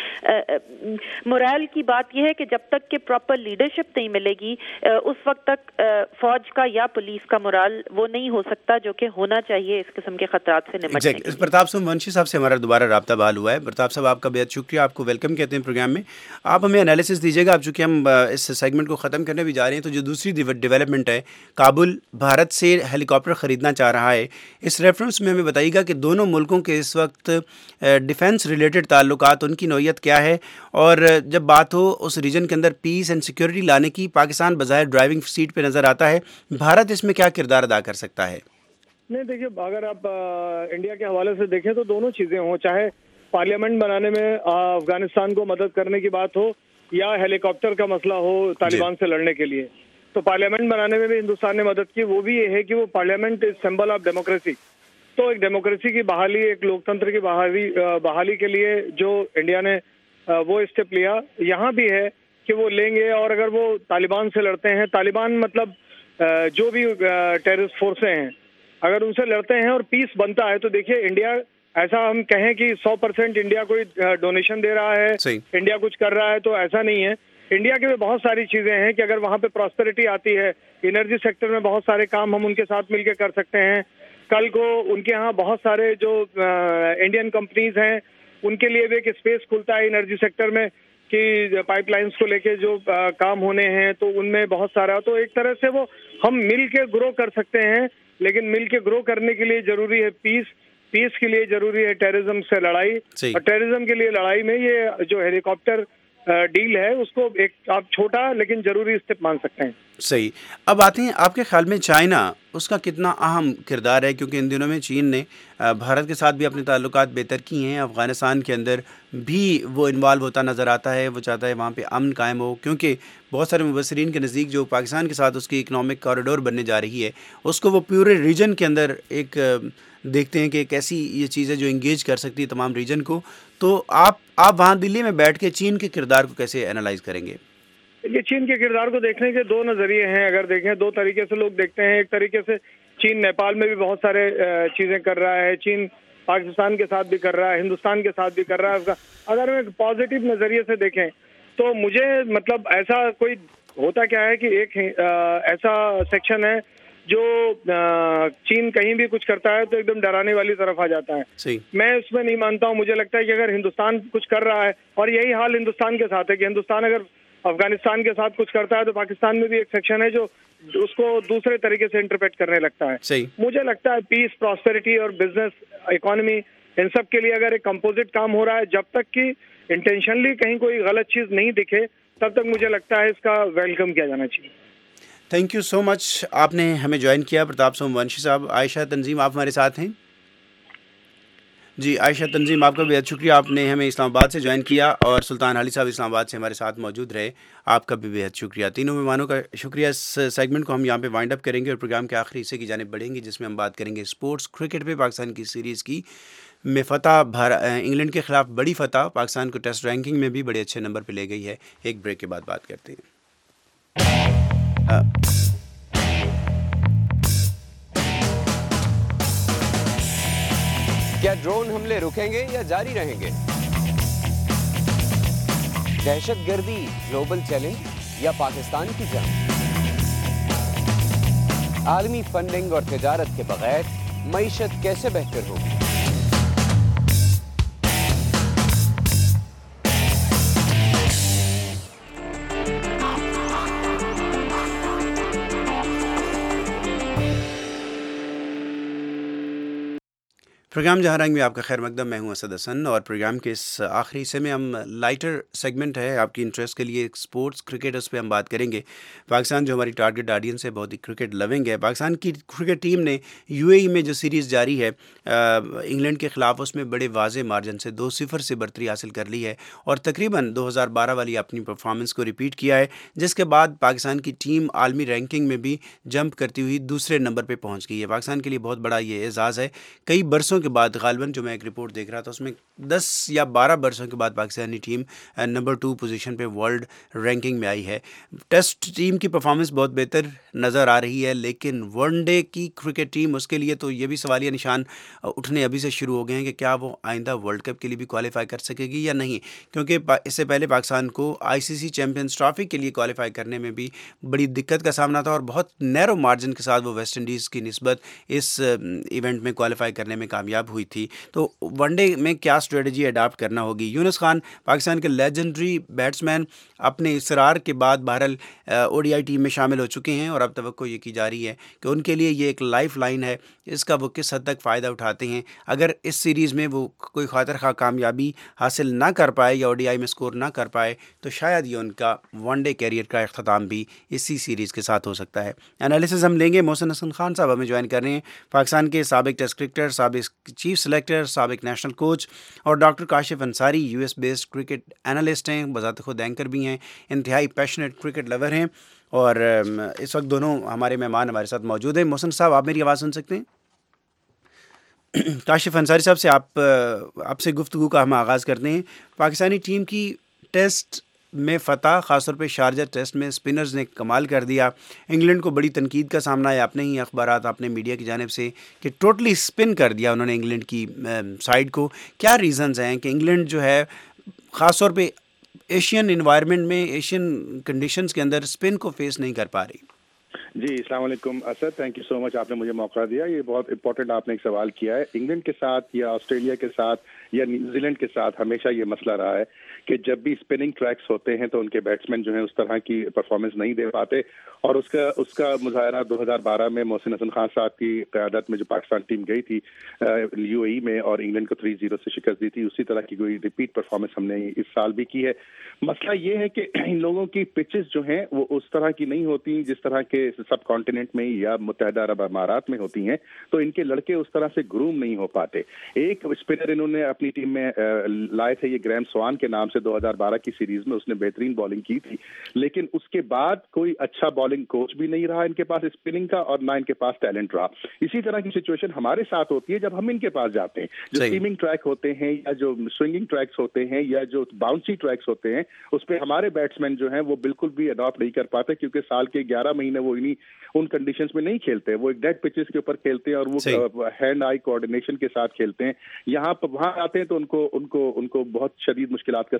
مورال کی بات یہ ہے کہ جب تک کہ پراپر لیڈرشپ نہیں ملے گی اس وقت تک فوج کا یا پولیس کا مورال وہ نہیں ہو سکتا جو کہ ہونا چاہیے اس قسم کے خطرات سے نمٹنے کے لیے. پرتاپ سنگھ ونشی صاحب سے ہمارا دوبارہ رابطہ بحال ہوا ہے. پرتاپ صاحب آپ کا بہت شکریہ, آپ کو ویلکم کہتے ہیں پروگرام میں. آپ ہمیں انالیسس دیجیے گا, اب چونکہ ہم اس سیگمنٹ کو ختم کرنے بھی جا رہے ہیں, تو جو دوسری ڈیولپمنٹ ہے, کابل بھارت سے ہیلی کاپٹر خریدنا چاہ رہا ہے, اس ریفرنس میں ہمیں بتائیے گا کہ دونوں ملکوں کے اس وقت ڈیفینس ریلیٹڈ تعلقات, ان کی نوعیت کیا ہے, اور جب بات ہو اس ریجن کے اندر پیس اینڈ سیکورٹی لانے کی, پاکستان بظاہر ڈرائیونگ سیٹ پہ نظر آتا ہے, بھارت اس میں کیا کردار ادا کر سکتا ہے؟ نہیں دیکھیے, اگر آپ انڈیا کے حوالے سے دیکھیں تو دونوں چیزیں ہوں, چاہے پارلیمنٹ بنانے میں افغانستان کو مدد کرنے کی بات ہو یا ہیلی کاپٹر کا مسئلہ ہو طالبان سے لڑنے کے لیے, تو پارلیمنٹ بنانے میں بھی ہندوستان نے مدد کی. وہ بھی یہ ہے کہ وہ parliament is symbol of democracy, تو ایک ڈیموکریسی کی بحالی, ایک لوکتنتر کی بحالی بحالی کے لیے جو انڈیا نے وہ اسٹیپ لیا, یہاں بھی ہے کہ وہ لیں گے. اور اگر وہ طالبان سے لڑتے ہیں, طالبان مطلب جو بھی ٹیررسٹ فورسیں ہیں, اگر ان سے لڑتے ہیں اور پیس بنتا ہے, تو دیکھیے انڈیا, ایسا ہم کہیں کہ سو پرسینٹ انڈیا کوئی ڈونیشن دے رہا ہے, انڈیا کچھ کر رہا ہے, تو ایسا نہیں ہے. انڈیا کے بھی بہت ساری چیزیں ہیں کہ اگر وہاں پہ پراسپیرٹی آتی ہے, انرجی سیکٹر میں بہت سارے کام ہم ان کے ساتھ مل کے کر سکتے ہیں. کل کو ان کے ہاں بہت سارے جو انڈین کمپنیز ہیں ان کے لیے بھی ایک اسپیس کھلتا ہے انرجی سیکٹر میں کہ پائپ لائنز کو لے کے جو کام ہونے ہیں, تو ان میں بہت سارا, تو ایک طرح سے وہ ہم مل کے گرو کر سکتے ہیں. لیکن مل کے گرو کرنے کے لیے ضروری ہے پیس, پیس کے لیے ضروری ہے ٹیررزم سے لڑائی, اور ٹیررزم کے لیے لڑائی میں یہ جو ہیلی کاپٹر ڈیل ہے اس کو ایک آپ چھوٹا لیکن ضروری اسٹیپ مان سکتے ہیں. صحیح. اب آتے ہیں آپ کے خیال میں چائنا, اس کا کتنا اہم کردار ہے, کیونکہ ان دنوں میں چین نے بھارت کے ساتھ بھی اپنے تعلقات بہتر کیے ہیں, افغانستان کے اندر بھی وہ انوالو ہوتا نظر آتا ہے, وہ چاہتا ہے وہاں پہ امن قائم ہو, کیونکہ بہت سارے مبصرین کے نزدیک جو پاکستان کے ساتھ اس کی اکنامک کوریڈور بننے جا رہی ہے, اس کو وہ پورے ریجن کے اندر ایک دیکھتے ہیں کہ ایک ایسی یہ چیز ہے جو انگیج کر سکتی ہے تمام ریجن کو. تو آپ آپ وہاں دلی میں بیٹھ کے چین کے کردار کو کیسے انالائز کریں گے؟ یہ چین کے کردار کو دیکھنے کے دو نظریے ہیں. اگر دیکھیں دو طریقے سے لوگ دیکھتے ہیں. ایک طریقے سے چین نیپال میں بھی بہت سارے چیزیں کر رہا ہے, چین پاکستان کے ساتھ بھی کر رہا ہے, ہندوستان کے ساتھ بھی کر رہا ہے. اگر ہم ایک پازیٹیو نظریے سے دیکھیں تو مجھے مطلب ایسا کوئی ہوتا کیا ہے کہ ایک ایسا سیکشن ہے جو چین کہیں بھی کچھ کرتا ہے تو ایک دم ڈرانے والی طرف آ جاتا ہے. میں اس میں نہیں مانتا ہوں. مجھے لگتا ہے کہ اگر ہندوستان کچھ کر رہا ہے, اور یہی حال ہندوستان کے ساتھ ہے کہ ہندوستان اگر افغانستان کے ساتھ کچھ کرتا ہے تو پاکستان میں بھی ایک سیکشن ہے جو اس کو دوسرے طریقے سے انٹرپریٹ کرنے لگتا ہے. مجھے لگتا ہے پیس، پراسپیرٹی اور بزنس، اکانومی، ان سب کے لیے اگر ایک کمپوزٹ کام ہو رہا ہے، جب تک کہ انٹینشنلی کہیں کوئی غلط چیز نہیں دکھے، تب تک مجھے لگتا ہے اس کا ویلکم کیا جانا چاہیے. Thank you so much. آپ نے ہمیں جوائن کیا. پرتاپ سوم ونشی صاحب. عائشہ تنظیم آپ ہمارے ساتھ ہیں. جی عائشہ تنظیم آپ کا بہت شکریہ، آپ نے ہمیں اسلام آباد سے جوائن کیا، اور سلطان علی صاحب اسلام آباد سے ہمارے ساتھ موجود رہے، آپ کا بھی بہت شکریہ. تینوں مہمانوں کا شکریہ. اس سیگمنٹ کو ہم یہاں پہ وائنڈ اپ کریں گے اور پروگرام کے آخری حصے کی جانب بڑھیں گے، جس میں ہم بات کریں گے اسپورٹس کرکٹ پہ. پاکستان کی سیریز کی میں فتح، انگلینڈ کے خلاف بڑی فتح پاکستان کو ٹیسٹ رینکنگ میں بھی بڑے اچھے نمبر پہ لے گئی ہے. ایک بریک کے بعد بات کرتے ہیں. کیا ڈرون حملے رکیں گے یا جاری رہیں گے؟ دہشت گردی گلوبل چیلنج یا پاکستان کی جنگ؟ عالمی فنڈنگ اور تجارت کے بغیر معیشت کیسے بہتر ہوگی؟ پروگرام جہاں رنگ میں آپ کا خیر مقدم. میں ہوں اسد حسن، اور پروگرام کے اس آخری حصے میں ہم لائٹر سیگمنٹ ہے آپ کی انٹرسٹ کے لیے، اسپورٹس کرکٹ، اس پہ ہم بات کریں گے. پاکستان جو ہماری ٹارگٹ آڈینس ہے بہت ہی کرکٹ لونگ ہے. پاکستان کی کرکٹ ٹیم نے یو اے ای میں جو سیریز جاری ہے انگلینڈ کے خلاف، اس میں بڑے واضح مارجن سے دو صفر سے برتری حاصل کر لی ہے، اور تقریباً دو ہزار بارہ والی اپنی پرفارمنس کو ریپیٹ کیا ہے، جس کے بعد پاکستان کی ٹیم عالمی رینکنگ میں بھی جمپ کرتی ہوئی دوسرے نمبر پہ پہنچ گئی ہے. پاکستان کے لیے بہت بڑا یہ اعزاز ہے. کئی برسوں کے بعد، غالباً جو میں ایک رپورٹ دیکھ رہا تھا اس میں دس یا بارہ برسوں کے بعد پاکستانی ٹیم نمبر ٹو پوزیشن پہ ورلڈ رینکنگ میں آئی ہے. ٹیسٹ ٹیم کی پرفارمنس بہت بہتر نظر آ رہی ہے، لیکن ون ڈے کی کرکٹ ٹیم، اس کے لیے تو یہ بھی سوالیہ نشان اٹھنے ابھی سے شروع ہو گئے ہیں کہ کیا وہ آئندہ ورلڈ کپ کے لیے بھی کوالیفائی کر سکے گی یا نہیں، کیونکہ اس سے پہلے پاکستان کو آئی سی سی چیمپئنز ٹرافی کے لیے کوالیفائی کرنے میں بھی بڑی دقت کا سامنا تھا، اور بہت نیرو مارجن کے ساتھ وہ ویسٹ انڈیز کی نسبت اس ایونٹ میں کوالیفائی کرنے میں کامیاب ہوئی تھی. تو ون ڈے میں کیا اسٹریٹجی اڈاپٹ کرنا ہوگی؟ یونس خان پاکستان کے لیجنڈری بیٹسمین اپنے اصرار کے بعد بہرحال او ڈی آئی ٹیم میں شامل ہو چکے ہیں، اور اب توقع یہ کی جا رہی ہے کہ ان کے لیے یہ ایک لائف لائن ہے. اس کا وہ کس حد تک فائدہ اٹھاتے ہیں؟ اگر اس سیریز میں وہ کوئی خاطر خواہ کامیابی حاصل نہ کر پائے یا او ڈی آئی میں اسکور نہ کر پائے، تو شاید یہ ان کا ون ڈے کیریئر کا اختتام بھی اسی سیریز کے ساتھ ہو سکتا ہے. انالیسز ہم لیں گے. محسن حسن خان صاحب ہمیں جوائن کر رہے ہیں، پاکستان کے سابق ٹیسٹ کرکٹر، سابق چیف سلیکٹر، سابق نیشنل کوچ، اور doctor Kashif Ansari U S based cricket analyst ہیں، بذات خود اینکر بھی ہیں، انتہائی پیشنیٹ کرکٹ لور ہیں، اور اس وقت دونوں ہمارے مہمان ہمارے ساتھ موجود ہیں. محسن صاحب آپ میری آواز سن سکتے ہیں؟ کاشف انصاری صاحب سے آپ آپ سے گفتگو کا ہم آغاز کرتے ہیں. پاکستانی ٹیم کی ٹیسٹ میں فتح، خاص طور پہ شارجہ ٹیسٹ میں اسپنرز نے کمال کر دیا. انگلینڈ کو بڑی تنقید کا سامنا ہے، اپنے ہی اخبارات، اپنے میڈیا کی جانب سے، کہ ٹوٹلی اسپن کر دیا انہوں نے انگلینڈ کی سائڈ کو. کیا ریزنز ہیں کہ انگلینڈ جو ہے خاص طور پہ ایشین انوائرمنٹ میں، ایشین کنڈیشنز کے اندر اسپن کو فیس نہیں کر پا رہی؟ جی السلام علیکم Asad, thank you so much, آپ نے مجھے موقع دیا. یہ بہت امپورٹنٹ آپ نے ایک سوال کیا ہے. انگلینڈ کے ساتھ یا آسٹریلیا کے ساتھ یا نیوزی لینڈ کے ساتھ ہمیشہ یہ مسئلہ رہا ہے کہ جب بھی اسپننگ ٹریکس ہوتے ہیں تو ان کے بیٹسمین جو ہیں اس طرح کی پرفارمنس نہیں دے پاتے، اور اس کا اس کا مظاہرہ دو ہزار بارہ میں محسن حسن خان صاحب کی قیادت میں جو پاکستان ٹیم گئی تھی یو اے ای میں اور انگلینڈ کو تھری زیرو سے شکست دی تھی، اسی طرح کی کوئی ریپیٹ پرفارمنس ہم نے اس سال بھی کی ہے. مسئلہ یہ ہے کہ ان لوگوں کی پچز جو ہیں وہ اس طرح کی نہیں ہوتی جس طرح کے سب کانٹیننٹ میں یا متحدہ عرب امارات میں ہوتی ہیں، تو ان کے لڑکے اس طرح سے گروم نہیں ہو پاتے. ایک اسپنر انہوں نے اپنی ٹیم میں لائے تھے، یہ گریم سوان کے نام سے، دو ہزار بارہ کی سیریز میں اس نے بہترین بالنگ کی تھی، لیکن اس کے بعد کوئی اچھا بالنگ کوچ بھی نہیں رہا ان کے پاس اسپننگ کا، اور نہ ان کے پاس ٹیلنٹ رہا. اسی طرح کی سچویشن ہمارے ساتھ ہوتی ہے جب ہم ان کے پاس جاتے ہیں. جو سیمنگ ٹریک ہوتے ہیں یا جو سوئنگنگ ٹریکس ہوتے ہیں یا جو باؤنسی ٹریکس ہوتے ہیں، اس پہ ہمارے بیٹسمین جو ہیں وہ بالکل بھی اڈاپٹ نہیں کر پاتے، کیونکہ سال کے گیارہ مہینے وہ انہیں ان کنڈیشنز میں نہیں کھیلتے. وہ ایک ڈیڈ پچز کے اوپر کھیلتے ہیں اور وہ ہینڈ آئی کوآرڈینیشن کے ساتھ کھیلتے ہیں. یہاں پر وہاں آتے ہیں تو ان کو ان کو ان کو بہت شدید مشکلات کا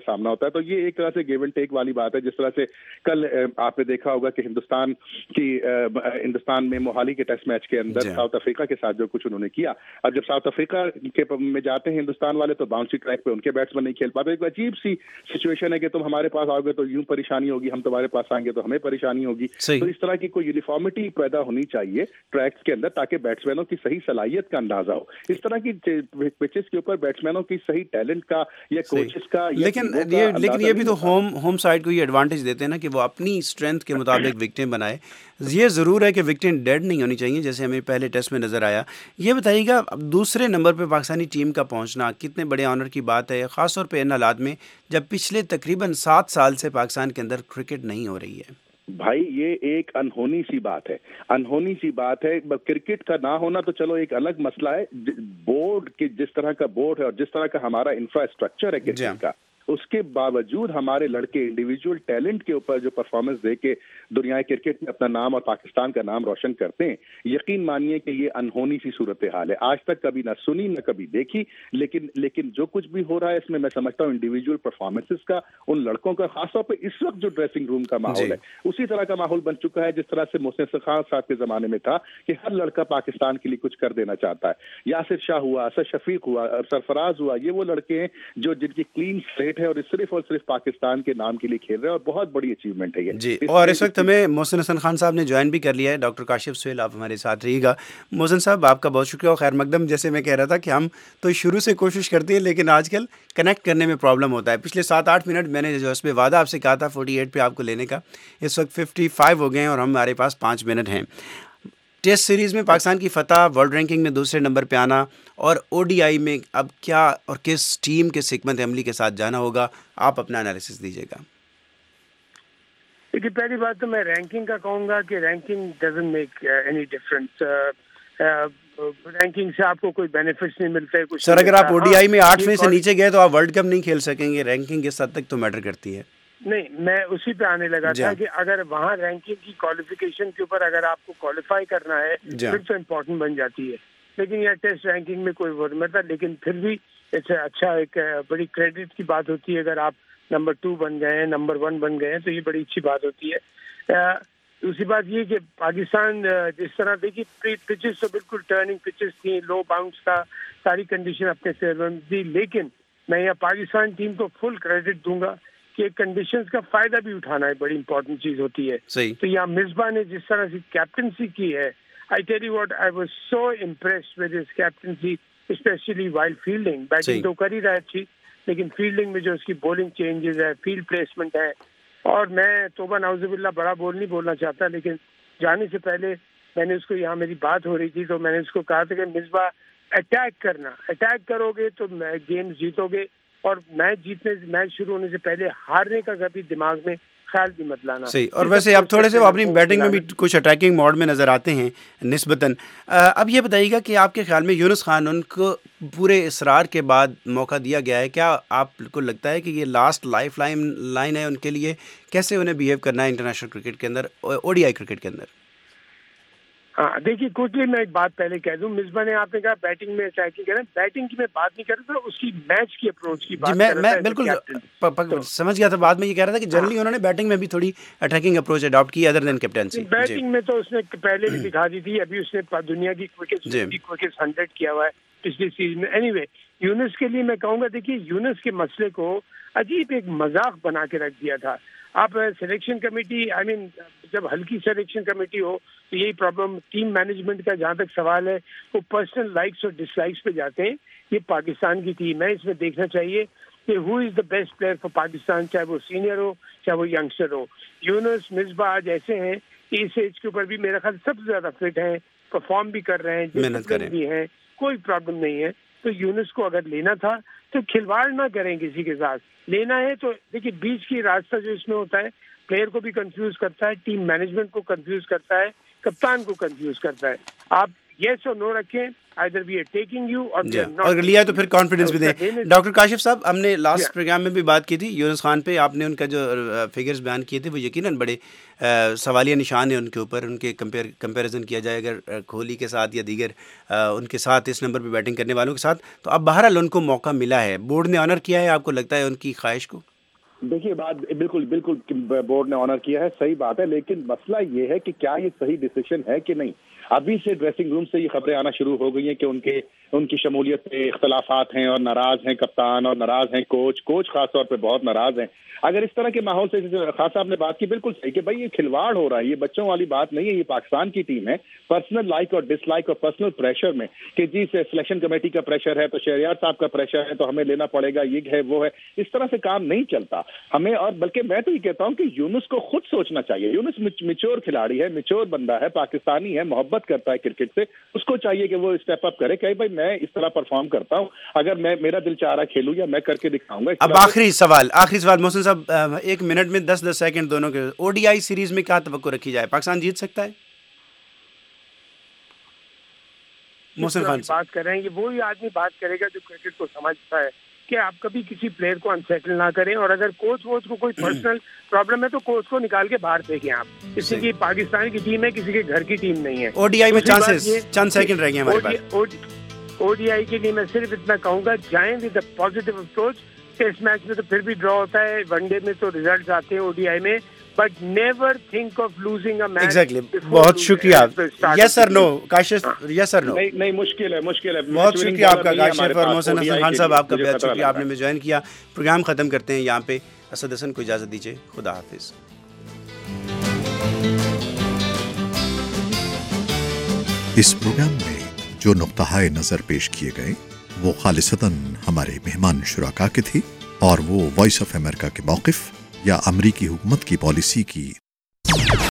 سامنا ہوتا ہے. تو یہ ایک طرح سے گیو اینڈ ٹیک والی بات ہے. جس طرح سے کل آپ نے دیکھا ہوگا کہ ہندوستان کی ہندوستان میں موہالی کے ٹیسٹ میچ کے اندر ساؤتھ افریقہ کے ساتھ جو کچھ انہوں نے کیا, اب جب ساؤتھ افریقہ کے میں جاتے ہیں ہندوستان والے تو باؤنسی ٹریک پہ ان کے بیٹسمین نہیں کھیل پاتے. ایک عجیب سی سچویشن ہے کہ تم ہمارے پاس آؤ گے تو یوں پریشانی ہوگی, ہم تمہارے پاس آئیں گے تو ہمیں پریشانی ہوگی. تو اس طرح کی کوئی یونیفارمٹی پیدا ہونی چاہیے ٹریکس کے اندر تاکہ بیٹسمینوں کی صحیح صلاحیت کا اندازہ ہو. اس طرح کی پچز کے اوپر بیٹسمینوں کی صحیح ٹیلنٹ کا یا کوچز کا, لیکن یہ لیکن یہ بھی تو ہوم ہوم سائڈ کو یہ ایڈوانٹیج دیتے ہیں نا کہ وہ اپنی اسٹرینتھ کے مطابق وکٹیں بنائے. یہ ضرور ہے کہ وکٹیں ڈیڈ نہیں ہونی چاہیے جیسے ہمیں پہلے ٹیسٹ میں نظر آیا. یہ بتائیے گا اب دوسرے نمبر پہ پاکستانی ٹیم کا پہنچنا کتنے بڑے آنر کی بات ہے, خاص طور پہ ان حالات میں جب پچھلے تقریباً سات سال سے پاکستان کے اندر کرکٹ نہیں ہو رہی ہے. بھائی یہ ایک انہونی سی بات ہے, انہونی سی بات ہے. کرکٹ کا نہ ہونا تو چلو ایک الگ مسئلہ ہے. بورڈ کی جس طرح کا بورڈ ہے اور جس طرح کا ہمارا انفراسٹرکچر ہے کرکٹ کا, اس کے باوجود ہمارے لڑکے انڈیویجول ٹیلنٹ کے اوپر جو پرفارمنس دے کے دنیا کرکٹ میں اپنا نام اور پاکستان کا نام روشن کرتے ہیں, یقین مانیے کہ یہ انہونی سی صورتحال ہے. آج تک کبھی نہ سنی نہ کبھی دیکھی. لیکن لیکن جو کچھ بھی ہو رہا ہے اس میں میں سمجھتا ہوں انڈیویجول پرفارمنسز کا, ان لڑکوں کا, خاص طور پہ اس وقت جو ڈریسنگ روم کا ماحول ہے اسی طرح کا ماحول بن چکا ہے جس طرح سے محسن خان صاحب کے زمانے میں تھا کہ ہر لڑکا پاکستان کے لیے کچھ کر دینا چاہتا ہے. یاسر شاہ ہوا, اسد شفیق ہوا, سرفراز ہوا, یہ وہ لڑکے ہیں جو جن کی کلین سلیٹ ہے اور صرف اور صرف پاکستان کے نام کے لیے کھیل رہے ہیں, اور بہت بڑی اچیومنٹ ہے یہ. جی, اور اس وقت ہمیں محسن حسن خان صاحب نے جوائن بھی کر لیا ہے. ڈاکٹر کاشف سہیل آپ ہمارے ساتھ رہیے گا. محسن صاحب آپ کا بہت شکریہ اور خیر مقدم. جیسے میں کہہ رہا تھا کہ ہم تو شروع سے کوشش کرتے ہیں لیکن آج کل کنیکٹ کرنے میں پرابلم ہوتا ہے. پچھلے سات آٹھ منٹ میں نے جو اس پہ وعدہ آپ سے کہا تھا فورٹی ایٹ پہ آپ کو لینے کا, اس وقت ففٹی فائیو ہو گئے ہیں اور ہمارے پاس پانچ منٹ ہیں. ٹیسٹ سیریز میں پاکستان کی فتح, ورلڈ رینکنگ میں دوسرے نمبر پہ آنا, اور او ڈی آئی میں اب کیا اور کس ٹیم کے حکمت عملی کے ساتھ جانا ہوگا, آپ اپنا انالیسس دیجیے گا. دیکھیے پہلی بات تو میں رینکنگ کا کہوں گا کہ ranking doesn't make any difference. Ranking سے آپ کو کوئی بینیفٹس نہیں ملتے کچھ. سر اگر آپ او ڈی آئی میں آٹھویں سے نیچے گئے تو آپ ورلڈ کپ نہیں کھیل سکیں گے. رینکنگ اس حد تک تو میٹر کرتی ہے. نہیں, میں اسی پہ آنے لگا تھا کہ اگر وہاں رینکنگ کی کوالیفیکیشن کے اوپر اگر آپ کو کوالیفائی کرنا ہے پھر تو امپورٹنٹ بن جاتی ہے. لیکن یہ ٹیسٹ رینکنگ میں کوئی وہ نہیں تھا. لیکن پھر بھی اچھا ایک بڑی کریڈٹ کی بات ہوتی ہے اگر آپ نمبر ٹو بن گئے ہیں, نمبر ون بن گئے ہیں تو یہ بڑی اچھی بات ہوتی ہے. دوسری بات یہ کہ پاکستان جس طرح دیکھیے پچز تو بالکل ٹرننگ پچز تھیں, لو باؤنس تھا, ساری کنڈیشن اپنے فیور میں دی. لیکن میں یہاں پاکستان ٹیم کو فل کریڈٹ دوں گا کہ کنڈیشنز کا فائدہ بھی اٹھانا ہے بڑی امپورٹنٹ چیز ہوتی ہے. تو یہاں مصباح نے جس طرح سے کیپٹنسی کی ہے, I tell you what, I was so impressed with his captaincy, especially while fielding. Batting تو کر ہی رہا تھی لیکن فیلڈنگ میں جو اس کی بولنگ چینجز ہے, فیلڈ پلیسمنٹ ہے. اور میں توبہ نعوذ باللہ بڑا بول نہیں بولنا چاہتا لیکن جانے سے پہلے میں نے اس کو, یہاں میری بات ہو رہی تھی تو میں نے اس کو کہا تھا کہ مصباح اٹیک کرنا, اٹیک کرو گے تو گیم جیتو گے, اور میچ جیتنے میچ شروع ہونے سے پہلے ہارنے کا کبھی دماغ میں خیال بھی مت لانا. صحیح. اور ویسے اب تھوڑے سے وہ اپنی بیٹنگ میں بھی کچھ اٹیکنگ موڈ میں نظر آتے ہیں نسبتاً. اب یہ بتائیے گا کہ آپ کے خیال میں یونس خان ان کو پورے اصرار کے بعد موقع دیا گیا ہے, کیا آپ کو لگتا ہے کہ یہ لاسٹ لائف لائن لائن ہے ان کے لیے, کیسے انہیں بیہیو کرنا ہے انٹرنیشنل کرکٹ کے اندر, او ڈی آئی کرکٹ کے اندر؟ ہاں دیکھیے کوئکلی میں ایک بات پہلے کہہ دوں, مصباح نے آپ نے کہا بیٹنگ میں اٹیکنگ کریں, بیٹنگ کی میں بات نہیں کر رہا تھا, اس کی میچ کی اپروچ کی بات کر رہا تھا. بالکل سمجھ گیا تھا, بعد میں یہ کہہ رہا تھا کہ جنرلی انہوں نے بیٹنگ میں بھی تھوڑی اٹیکنگ اپروچ اڈاپٹ کی ادر دین کیپٹنسی. بیٹنگ میں تو اس نے پہلے بھی دکھا دی تھی, ابھی اس نے دنیا کی کوئکسٹ ہنڈریڈ کیا ہوا ہے پچھلی سیزن میں. اینی وے یونس کے لیے میں کہوں گا, دیکھیے یونس کے مسئلے کو عجیب ایک مذاق بنا کے رکھ دیا تھا. آپ سلیکشن کمیٹی, آئی مین جب ہلکی سلیکشن کمیٹی ہو تو یہی پرابلم, ٹیم مینجمنٹ کا جہاں تک سوال ہے وہ پرسنل لائکس اور ڈس لائکس پہ جاتے ہیں. یہ پاکستان کی ٹیم ہے, اس میں دیکھنا چاہیے کہ who is the best player for Pakistan, چاہے وہ سینئر ہو چاہے وہ ینگسٹر ہو. یونس مصباح آج ایسے ہیں کہ اس ایج کے اوپر بھی میرا خیال سب سے زیادہ فٹ ہیں, پرفارم بھی کر رہے ہیں, ڈسپلن بھی ہیں, کوئی پرابلم نہیں ہے. تو یونس کو اگر لینا تھا تو کھلواڑ نہ کریں کسی کے ساتھ. لینا ہے تو دیکھیے بیچ کی راستہ جو اس میں ہوتا ہے پلیئر کو بھی کنفیوز کرتا ہے, ٹیم مینجمنٹ کو کنفیوز کرتا ہے, کپتان کو کنفیوز کرتا ہے. آپ یس اور نو رکھیں, either we are taking you or we are not. اور لیا تو پھر کانفیڈنس بھی دیں. ڈاکٹر کاشف صاحب, ہم نے لاسٹ پروگرام میں بھی بات کی تھی یونس خان پہ, آپ نے ان کا جو فگرز بیان کیے تھے وہ یقیناً بڑے سوالیہ نشان ہیں ان کے اوپر. ان کے کمپیئر کمپیریزن کیا جائے اگر کوہلی کے ساتھ یا دیگر ان کے ساتھ اس نمبر پہ بیٹنگ کرنے والوں کے ساتھ, تو اب بہرحال ان کو موقع ملا ہے, بورڈ نے آنر کیا ہے. آپ کو لگتا ہے ان کی خواہش کو؟ دیکھیے بات بالکل بالکل بورڈ نے آنر کیا ہے، صحیح بات ہے، لیکن مسئلہ یہ ہے کہ کیا یہ صحیح ڈیسیشن ہے کہ نہیں. ابھی سے ڈریسنگ روم سے یہ خبریں آنا شروع ہو گئی ہیں کہ ان کے ان کی شمولیت پہ اختلافات ہیں اور ناراض ہیں کپتان اور ناراض ہیں کوچ کوچ خاص طور پہ بہت ناراض ہیں. اگر اس طرح کے ماحول سے خاص صاحب نے بات کی بالکل صحیح کہ بھائی یہ کھلواڑ ہو رہا ہے، یہ بچوں والی بات نہیں ہے، یہ پاکستان کی ٹیم ہے. پرسنل لائک اور ڈس لائک اور پرسنل پریشر میں کہ جی سے سلیکشن کمیٹی کا پریشر ہے تو شہریار صاحب کا پریشر ہے تو ہمیں لینا پڑے گا، یہ ہے وہ ہے، اس طرح سے کام نہیں چلتا ہمیں. اور بلکہ میں تو یہ کہتا ہوں کہ یونس کو خود سوچنا چاہیے. یونس میچور کھلاڑی ہے، میچور بندہ ہے، پاکستانی ہے، محبت کرتا ہے کرکٹ سے، اس کو چاہیے کہ وہ اسٹیپ اپ کرے کہ بھائی میں اس طرح پرفارم کرتا ہوں، اگر میں میرا دل چاہ رہا کھیلوں یا میں کر کے دکھاؤں گا. اب آخری سوال آخری سوال محسن صاحب، ایک منٹ میں دس دس سیکنڈ دونوں کے، او ڈی آئی سیریز میں کیا توقع رکھی جائے؟ پاکستان جیت سکتا ہے؟ محسن خان بات کر رہے ہیں، یہ وہی آدمی بات کرے گا جو کرکٹ کو سمجھتا ہے کہ آپ کبھی کسی پلیئر کو انسیٹل نہ کریں، اور اگر کوچ ووچ کو کوئی پرسنل پرابلم ہے تو کوچ کو نکال کے باہر پھینکیں. آپ کسی کی پاکستان کی ٹیم ہے، کسی کے گھر کی ٹیم نہیں ہے. او ڈی آئی میں چانسز چند سیکنڈ رہ گئے ہمارے پاس. او ڈی آئی کے لیے میں صرف اتنا کہوں گا، جائیں with a positive approach. Test match میں تو پھر بھی ڈرا ہوتا ہے، ون ڈے میں تو ریزلٹس آتے ہیں او ڈی آئی میں، but never think of losing a match. Exactly. بہت شکریہ. یس اور نو کاشف؟ یس اور نو؟ نہیں نہیں مشکل ہے مشکل ہے. بہت شکریہ آپ کا کاشف اور محسن حسن خان صاحب، آپ کا بہت شکریہ، آپ نے ہمیں جوائن کیا. پروگرام ختم کرتے ہیں یہاں پہ. اسد حسن کو اجازت دیجیے، خدا حافظ. اس پروگرام میں جو نقطہ نظر پیش کیے گئے وہ خالصتاً ہمارے مہمان شرکا کے تھے، اور وہ وائس آف امریکہ کے موقف یا امریکی حکومت کی پالیسی کی